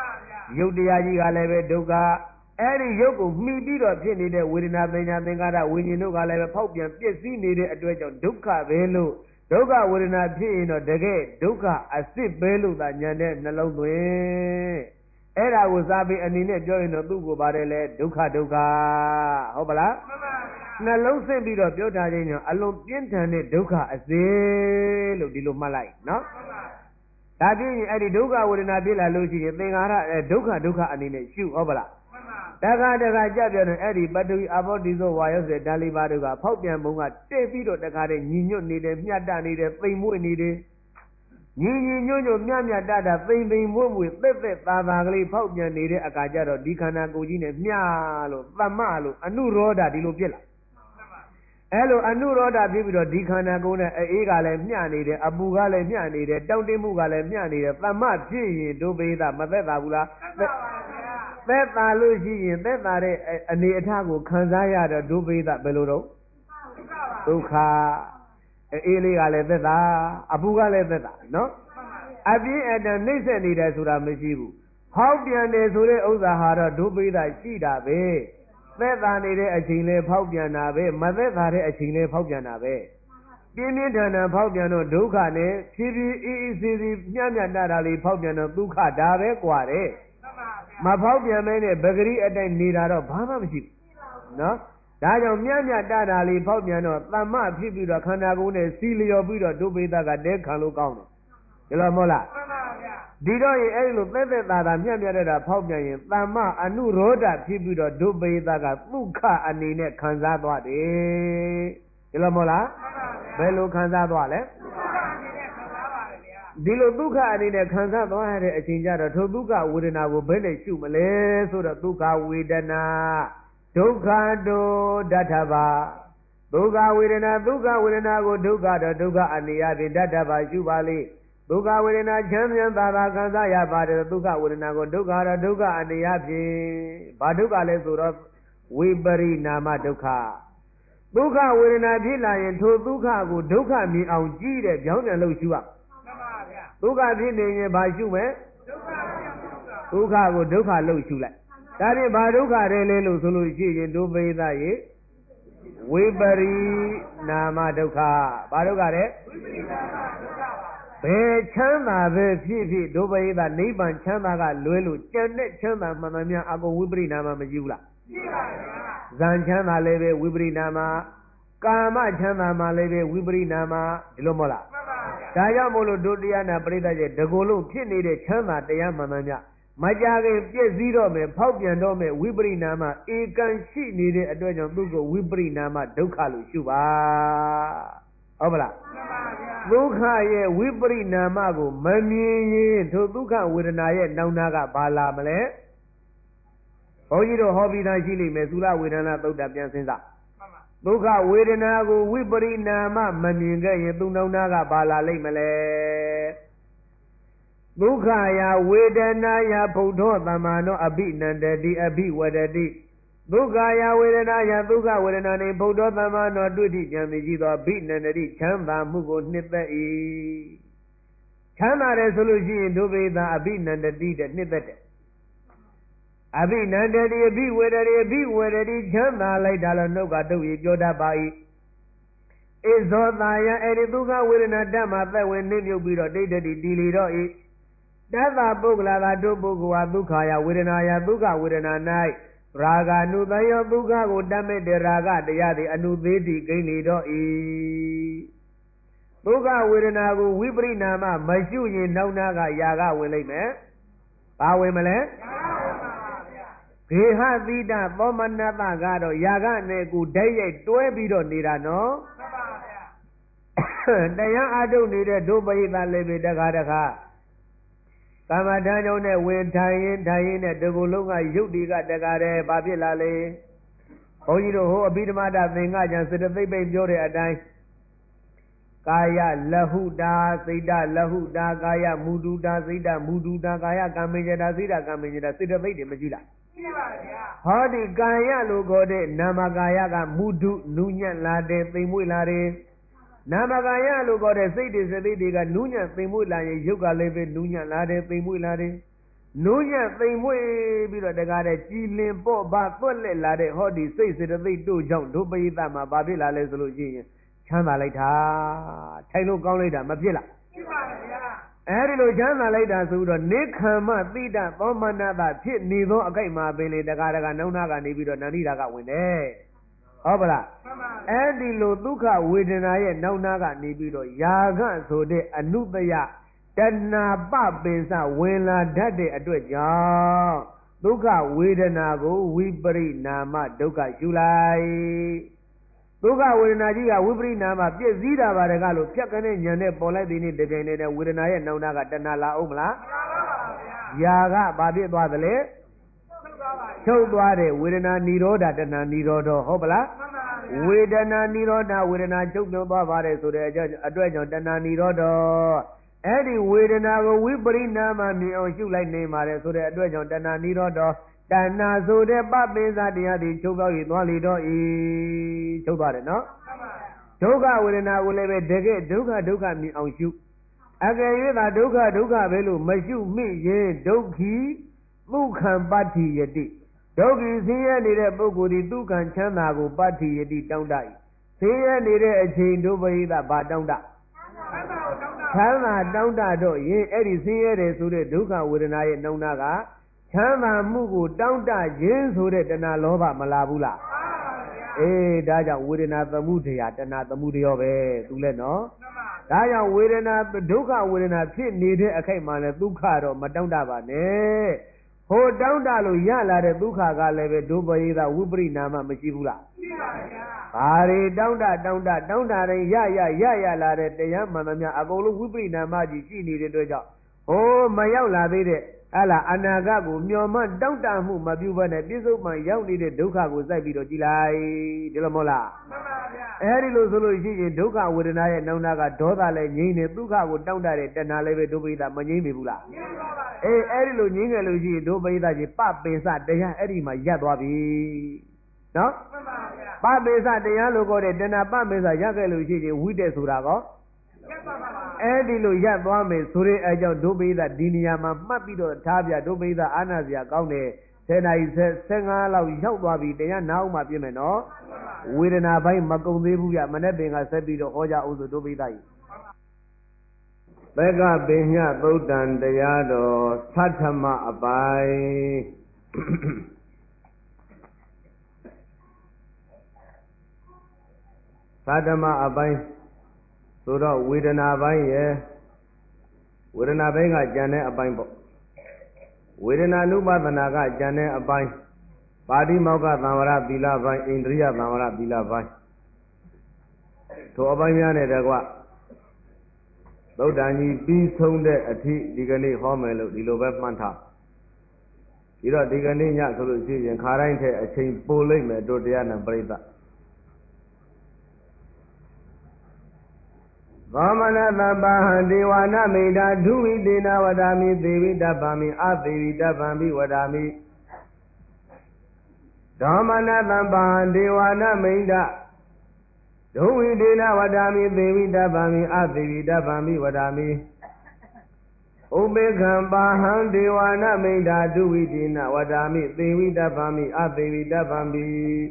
ယုတ်တရားကြီးကလည်းပဲဒုက္ခအဲ့ဒီယုတ်ကိုမှီပြီးတော့ဖြစ်နေတဲ့ဝေဒနာပညာသင်္ခါရဝိညာဉ်တို့ကလည်းပဲဖောက်ပြန်ပြည့်စည်နေတဲ့အတွက်ကြောင့်ဒုက္ခပဲလို့ဒုက္ခဝေဒနာဖြစ်ရင်တော့တကယ်ဒုက္ခအစစ်ပဲလို့သာညာတဲ့နှလုံးသွင်းအဲ့ဒါကိုစာပေအနေနဲ့ပြောရင်တော့သူ့ကိုပါတယ်လေဒုက္ခဒုက္ခဟုတ်ပါလားမှန်ပါဗျာနှလုံးစစ်ပြီးတော့ပြောထားခြင်းကြောင့်အလွန်ပြင်းထန်တဲ့ဒုက္ခအစစ်လို့ဒီလိုမှတ်လိုက်နော်မှန်ပါဒါဖြစ်ရင်အဲ့ဒီဒုက္ခဝေဒနာဖြစ်လာလို့ရှိရင်သင်္ခါရဒုက္ခဒုက္ခအနေနဲ့ရှုဟုတ်ပါလားတခါတခါကြပြတယ်အဲ့ဒီပထဝီအဘောတိသောဝါယောစေဓာလီပါတို့ကဖောက်ပြန်ပုံကတက်ပြီးတော့တခါတည်းညီညွတ်နေတယ်မြတ်တနေတယ်သိမ်မွေ့နေတယ်ညီညွတ်မြတ်မြတ်တတသိမ်သိမ်မွေ့မွေ့သက်သက်သာသာကလေးဖောက်ပြန်နေတဲ့အခါကျတော့ဒီခန္ဓာကိုယ်ကြီးနဲ့မြလို့သမ္မလို့အနုရောဓဒီလိုဖြစ်လာအဲ့လိုအနုရောဓဖြစ်ပြီးတော့ဒီခန္ဓာကိုယ်နဲ့အေးကလည်းမျှနေတယ်အပူကလည်းမျှနေတယ်တောင့်တမှုကလည်းမျှနေတယ်သမ္မဖြစ်ရင်ဒုပိသမသက်သာဘူးလားသက်သာလို့ရှိရင်သက်သာတဲ့အနေအထားကိုခံစားရတော့ဒုပိသဘယ်လိုတော့ဒုက္ခအေးလေးကလည်းသက်သာအပူကလည်းသက်သာနော်အပြင်းအထန်နှိမ့်ဆက်နေတယ်ဆိုတာမရှိဘူးဟောက်ပြန်တယ်ဆိုတဲ့ဥစ္စာဟာတော့ဒုပိသရှိတာပဲသက်သာနေတဲ့အချိန်လေးဖောက်ပြန်တာပဲမသက်သာတဲ့အချိန်လေးဖောက်ပြန်တာပဲပြင်းပြင်းထန်ထန်ဖောက်ပြန်တော့ဒုက္ခနဲ့ဖြည်းဖြည်းအေးအေးဆေးဆေးမျှမျှတတာလေးဖောက်ပြန်တော့ဒုက္ခဒါပဲกว่าတယ်မဖောက်ပြန်မဲနဲ့ပဂရိအတိုင်းနေတာတော့ဘာမှမရှိဘူးနော်ဒါကြောင့်မျှမျှတတာလေးဖောက်ပြန်တော့သမ္မဖြစ်ပြီးတော့ခန္ဓာကိုယ်နဲ့စီလျော်ပြီးတော့ဒုပိသကတဲခံလို့ကောင်းတယ်ဒီလိုမဟုတ်လားဒီတော့ရင်အဲ့လိုသက်သက်သာသာမျှမျှတတာဖောက်ပြန်ရင်သမ္မအနုရောဓဖြစ်ပြီးတော့ဒုပိသကဒုက္ခအနေနဲ့ခံစားသွားတယ်ဒီလိုမဟုတ်လားဘယ်လိုခံစားသွားလဲဒီလိုဒုက္ခအနေနဲ့ခံစားသွားရတဲ့အချိန်ကျတော့ထိုဒုက္ခဝေဒနာကိုဘယ်နဲ့ရှုမလဲဆိုတော့ဒုက္ခဝေဒနာဒုက္ခတောဓတ္ထဘာဒုက္ခဝေဒနာကိုဒုက္ခတော့ဒုက္ခအနေအချင်းဓတ္ထဘာရှုပါလေဒုက္ခဝေဒနာချမ်းသာသာသာခံစားရပါတယ်ဒုက္ခဝေဒနာကိုဒုက္ခတော့ဒုက္ခအနေအချင်းဘာဒုက္ခလဲဆိုတော့ဝိပရိနာမဒုက္ခဒုက္ခဝေဒနာဖြစ်လာရင်ထိုဒုက္ခကိုဒုက္ခမြင်အောင်ကြည့်တဲ့ကြောင်းပြန်လို့ရှုရဒုက္ခဖြစ်နေရင်ဘာရှုမယ်ဒုက္ခကိုဒုက္ခလို့ရှုလိုက်ဒါဖြင့်ဘာဒုက္ခတယ်လဲလို့ဆိုလို့ရှိရင်ဒုပိသရေဝိပရိနာမဒုက္ခဘာဒုက္ခလဲဘယ်ချမ်းသာပဲဖြစ်ဖြစ်ဒုပိသနိဗ္ဗာန်ချမ်းသာကလွဲလို့ကျန်တဲ့ချမ်းသာမှန်မှန်များအကုန်ဝိပရိနာမမရှိဘူးလားရှိပါဗျာဇန်ချမ်းသာလည်းပဲဝိပရိနာမကာမချမ်းသာမှလည်းပဲဝိပရိနာမဒီလိုမဟုတ်လားဒါကြောင့်မို့လို့ဒုတိယနာပရိသတ်ရဲ့တကူလုံးဖြစ်နေတဲ့ချမ်းသာတရားမှန်မှန်များမကြခင်ပြည့်စည်တော့မယ်ဖောက်ပြန်တော့မယ်ဝိပရိနာမဧကန်ရှိနေတဲ့အတွက်ကြောင့်သူ့ကိုဝိပရိနာမဒုက္ခလို့ရှုပါဟုတ်ပါလားဒုက္ခရဲ့ဝိပရိနာမကိုမမြင်ရင်ထိုဒုက္ခဝေဒနာရဲ့နောက်နာကဘာလာမလဲဘုန်းကြီးတို့ဟောပြီးသားရှိလိမ့်မယ်သုလဝေဒနာသုတ်တာပြန်စဉ်းစားဒုက္ခဝေဒနာကိုဝိပရိနာမမမြင်ခဲ့ရင်သူနောက်နာကဘာလာလိမ့်မလဲဒုက္ခယဝေဒနာယဘုဒ္ဓသမ္မာနောအဘိနန္တတိအဘိဝဒတိဒုက္ခယဝေဒနာယဒုက္ခဝေဒနာနှင့်ဘုဒ္ဓသမ္မာနောတွေ့တိဉာဏ်သိရှိသောအဘိနန္တတိချမ်းသာမှုကိုနှစ်သက်၏ချမ်းသာတယ်ဆိုလို့ရှိရင်ဒုပိသအဘိနန္တတိတဲ့နှစ်သက်တယ်အဘိနန္တတိအဘိဝေဒတိချမ်းသာလိုက်တာလို့နှုတ်ကတုတ်ရပြောတတ်ပါ၏ဣဇောတာယအဲ့ဒီဒုက္ခဝေဒနာဓမ္မသက်ဝင်နှိမ့်မြုပ်ပြီးတော့ဒိဋ္ဌတိတီလီတော့၏တသပုဂ္ဂလာသာတို့ပုဂ္ဂိုလ်ဟာဒုက္ခယဝေဒနာယဒုက္ခဝေဒနာ၌ရာဂနုသယောဒုက္ခကိုတတ်မဲ့တဲ့ရာဂတရားသည်အနုသေးတိကိလေတော့၏ဒုက္ခဝေဒနာကိုဝိပရိနာမမရှိရင်နောက်နာကယာကဝင်လိုက်မယ်ဘာဝင်မလဲဘေဟသီတသောမနတကတော့ယာကနဲ့ကိုဓာတ်ရိုက်တွဲပြီးတော့နေတာနော်မှန်ပါဗျာတရားအထုတ်နေတဲ့ဒုပရိသလည်းပဲတခါတခါကမ္မဋ္ဌာန်းကြောင့်နဲ့ဝင်ထိုင်ရင်နဲ့ဒီကုလုံးကယုတ်တိကတကားတယ်ဘာဖြစ်လာလဲဘုန်းကြီးတို့ဟိုအဘိဓမ္မာဒသင်္ကကျန်စတသိပ္ပိပြောတဲ့အတိုင်းကာယလဟုတာစိတ်တလဟုတာကာယမုဒုတာစိတ်တမုဒုတာကာယကမ္မဉ္ဇတာစိတ်တကမ္မဉ္ဇတာစေတသိက်တွေမရှိလားရှိပါဗျာဟောဒီကာယလို့ခေါ်တဲ့နာမကာယကမုဒုနုညံ့လာတယ်သိမ်မွေ့လာတယ်နာမကာယလို့ခေါ်တဲ့စိတ်တွေစသိတွေကနုညံ့သိမ်မွေ့လာရင်ယုတ်ကလည်းပဲနုညံ့လာတယ်သိမ်မွေ့လာတယ်နိုးညံ့သိမ်မွေ့ပြီးတော့တကားတဲ့ကြည်လင်ပေါ့ဘာသွက်လက်လာတဲ့ဟောဒီစိတ်စေတသိက်တို့ကြောင့်ဒုပရိသမှာဘာဖြစ်လာလဲဆိုလို့ရှိရင်ချမ်းသာလိုက်တာထိုင်လို့ကောင်းလိုက်တာမဖြစ်လားဖြစ်ပါဗျာအဲ့ဒီလိုချမ်းသာလိုက်တာဆိုတော့နိခံမတိတသောမနတဖြစ်နေသောအကြိုက်မှာပင်လေတကားနောင်နာကနေပြီးတော့နန္ဒီတာကဝင်တယ်ဟုတ်ပါလားအဲ့ဒီလိုဒုက္ခဝေဒနာရဲ့နောက်နာကနေပြီးတော့ယာကဆိုတဲ့အနုတယတဏပပင်စဝင်လာတတ်တဲ့အတွက်ကြောင့်ဒုက္ခဝေဒနာကိုဝိပရိနာမဒုက္ခရှုလိုက်ဒုက္ခဝေဒနာကြီးကဝိပရိနာမပြည့်စည်တာပါတကားလို့ဖြတ်ကနေညံနဲ့ပေါ်လိုက်တဲ့နေ့တကယ်နဲ့ဝေဒနာရဲ့နောက်နာကတဏလာအောင်မလားမလာပါဘူးဗျာယာကဘာဖြစ်သွားသလဲချုပ်သွားတယ်ဝေဒနာនិရောဓတဏនិရောဓဟုတ်ပလားဝေဒနာនិရောဓဝေဒနာချုပ်ပြောသွားပါတယ်ဆိုတဲ့အကြောင်းအတွက်ကြောင့်တဏនិရောဓအဲ့ဒီဝေဒနာကိုဝိပရိနာမမြင်အောင်ရှုလိုက်နေပါတယ်ဆိုတဲ့အတွက်ကြောင့်တဏនិရောဓတဏဆိုတဲ့ပပိစတရားသည်ချုပ်ပြော၍သွားလေတော့ဤချုပ်သွားတယ်နော်ဒုက္ခဝေဒနာကိုလည်းပဲတကယ်ဒုက္ခမြင်အောင်ရှုအကယ်၍သာဒုက္ခပဲလို့မရှုမိရင်ဒုက္ခိဒုက္ခံပတ္တိယတိဒုက္ခိဆင်းရဲနေတဲ့ပုဂ္ဂိုလ်ဒီဒုက္ခံချမ်းသာကိုပတ္တိယတိတောင်းတ၏ဆင်းရဲနေတဲ့အချိန်ဒုပရိသဘာတောင်းတချမ်းသာတောင်းတတော့ရင်အဲ့ဒီဆင်းရဲတယ်ဆိုတဲ့ဒုက္ခဝေဒနာရဲ့နှုံနာကချမ်းသာမှုကိုတောင်းတခြင်းဆိုတဲ့တဏှာလောဘမလာဘူးလားအေးဒါကြောင့်ဝေဒနာသမှုတရားတဏှာသမှုတရားပဲသူလဲနော်ဒါကြောင့်ဝေဒနာဒုက္ခဝေဒနာဖြစ်နေတဲ့အခိုက်မှာလဲဒုက္ခတော့မတောင်းတပါနဲ့ဟိုတောင်းတလို့ရလာတဲ့ဒုက္ခကလည်းပဲဒုပရိသဝိပရိနာမမရှိဘူးလားရှိပါဗျာဘာတွေတောင်းတတိုင်းရလာတဲ့တရားမှန်သမျှအကုန်လုံးဝိပရိနာမကြီးရှိနေတဲ့အတွက်ကြောင့်ဟိုမရောက်လာသေးတဲ့အနာဂတ်ကိုမျော်မှန်းတောင်းတမှုမပြုဘဲနဲ့ပြစ္ဆုတ်မှရောက်နေတဲ့ဒုက္ခကိုစိုက်ပြီးတော့ကြည်လိုက်ဒီလိုမဟုတ်လားမှန်ပါဗျာအဲဒီလိုဆိုလို့ရှိရင်ဒုက္ခဝေဒနာရဲ့နောင်နာကဒေါသလည်းငြိမ့်နေဒုက္ခကိုတောင်းတတဲ့တဏှာလည်းပဲဒုပရိသမငြိမ့်ပြီဘူးလားငြိမ့်ပါပါအေးအဲဒီလိုငြိမ့်ခဲ့လို့ရှိရင်ဒုပရိသကြီးပပင်စတရားအဲ့ဒီမှာရပ်သွားပြီနော်မှန်ပါဗျာပပင်စတရားလို့ခေါ်တဲ့တဏှာပပင်စရပ်ခဲ့လို့ရှိရင်ဝိတက်ဆိုတာကောအဲ့ဒီလိုရပ်သွားမယ်ဆိုတဲ့အကြောင်းဒုပိသဒီနေရာမှာမှတ်ပြီးတော့ထားပြဒုပိသအာနာစရာကောင်းတယ်10နာရီ15လောက်ရောက်သွားပြီတရားနာအောင်မှပြင်မယ်နော်ဝေဒနာပိုင်းမကုန်သေးဘူးပြမနေ့ပင်ကဆက်ပြီးတော့ဟောကြအောင်ဆိုဒုပိသကြီးသက္ကပင်ညသုတ်တံတရားတော်သတ္ထမအပိုင်းသတ္တမအပိုင်းဆိုတော့ဝေဒနာပိုင်းရယ်ဝေဒနာပိုင်းကကြံတဲ့အပိုင်းပေါ့ဝေဒနာနုပါဒနာကကြံတဲ့အပိုင်းပါဠိမောက္ခသံဝရသီလပိုင်းဣန္ဒြိယသံဝရသီလပိုင်းထိုအပိုင်းများနဲ့တကွသုတ်တန်ကြီးပြီးဆုံးတဲ့အထိဒီကနေ့ဟောမယ်လို့ဒီလိုပဲမှတ်ထားပြီးတော့ဒီကနေ့ညဆိုလို့ရှိရင်ခါတိုင်းထက်အချိန်ပိုလိမ့်မယ်တို့တရားနဲ့ပြိဿသောမနတပဟံဒေဝနာမိတာဒုဝိတေနဝဒာမိသေဝိတပံမိအသေဝိတပံမိဝဒာမိသောမနတပဟံဒေဝနာမိတာဒုဝိတေနဝဒာမိသေဝိတပံမိအသေဝိတပံမိဝဒာမိဥပေက္ခံပါဟံဒေဝနာမိတာဒုဝိတေနဝဒာမိသေဝိတပံမိအသေဝိတပံမိ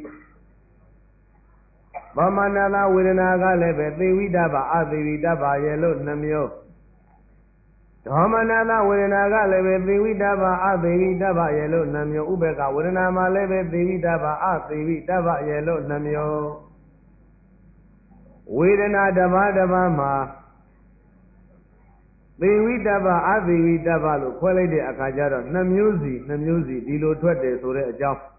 ဗမနာလာဝေဒနာကလည်းပဲသေဝိတ္တပါအသေဝိတ္တပါရဲ့လို့နှမျိုးဒေါမနာလာဝေဒနာကလည်းပဲသေဝိတ္တပါအသေဝိတ္တပါရဲ့လို့နှမျိုးဥပေက္ခဝေဒနာမှာလည်းပဲသေဝိတ္တပါအသေဝိတ္တပါရဲ့လို့နှမျိုးဝေဒနာတစ်ပါးမှာသေဝိတ္တပါအသေဝိတ္တပါလို့ခွဲလိုက်တဲ့အခါကျတော့နှမျိုးစီဒီလိုထွက်တယ်ဆိုတဲ့အကြောင်း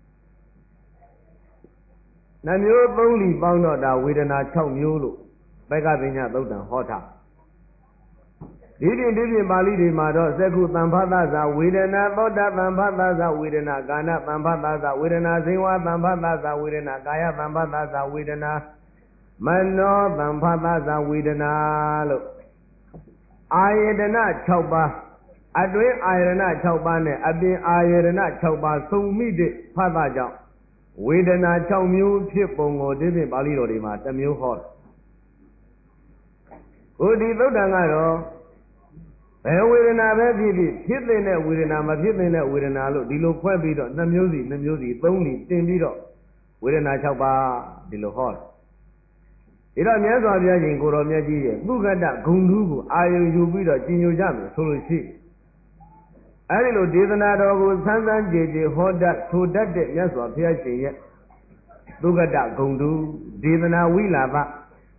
နှမျိုးသုံးလီပေါင်းတော့ဒါဝေဒနာ6မျိုးလို့ဘက်ကပညာသုတ်တံဟောထားဒီပြင်ပါဠိတွေမှာတော့သက္ခုသံဖသဇာဝေဒနာသောတာသံဖသဇာဝေဒနာကာဏသံဖသဇာဝေဒနာဇိဝသံဖသဇာဝေဒနာကာယသံဖသဇာဝေဒနာမနောသံဖသဇာဝေဒနာလို့အာယတနာ6ပါးအတွင်းအာယတနာ6ပါးနဲ့အပြင်အာယတနာ6ပါးစုံမိတဲ့ဖသကြောင့်ဝေဒနာ6မျိုးဖြစ်ပုံကိုဒီပြင်ပါဠိတော်တွေမှာတစ်မျိုးဟောတယ်။ဟိုဒီသုတ်တံကတော့သဘယ်ဝေဒနာပဲဖြစ်ဖြစ်ဖြစ်တဲ့ဝေဒနာမဖြစ်တဲ့ဝေဒနာလို့ဒီလိုခွဲပြီးတော့2မျိုးစီ3မျိုးစီတင်ပြီးတော့ဝေဒနာ6ပါးဒီလိုဟောတယ်ဒါတော့မြတ်စွာဘုရားရှင်ကိုတော်မြတ်ကြီးရဲ့သုခတ္တဂုံတူးကိုအာယုယူပြီးတော့ကျင့်ကြကြမယ်ဆိုလို့ရှိအဲဒီလိုဒေသနာတော်ကိုဆန်းဆန်းကြည်ကြည်ဟောတတ်ဆိုတတ်တဲ့မြတ်စွာဘုရားရှင်ရဲ့သုခတ္တဂုံတူးဒေသနာဝိလာပ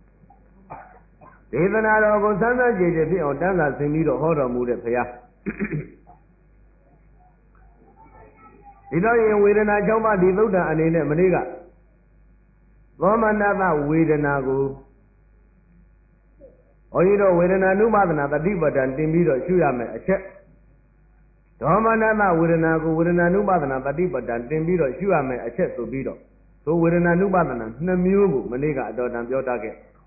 ဒေသနာတော်ကိုဆန်းဆန်းကြည်ကြည်ဖြစ်အောင်တန်းစာဆင်ပြီးတော့ဟောတော်မူတဲ့ဘုရားဒီတော့ရင်ဝေဒနာ6ပါးဒီသုဒ္ဓအနေနဲ့မနေ့ကသောမနတဝေဒနာကိုဘုန်းကြီးတို့ဝေဒနာနုပါဒနာတတိပဋ္ဌာန်တင်ပြီးတော့ရှုရမယ်အချက်ဒေါမနတဝေဒနာကိုဝေဒနာနုပါဒနာတတိပဋ္ဌာန်တင်ပြီးတော့ရှုရမယ်အချက်ဆိုပြီးတော့သို့ဝေဒနာနုပါဒနာ2မျိုးကိုမနေ့ကအတော်တန်ပြောတတ်ခဲ့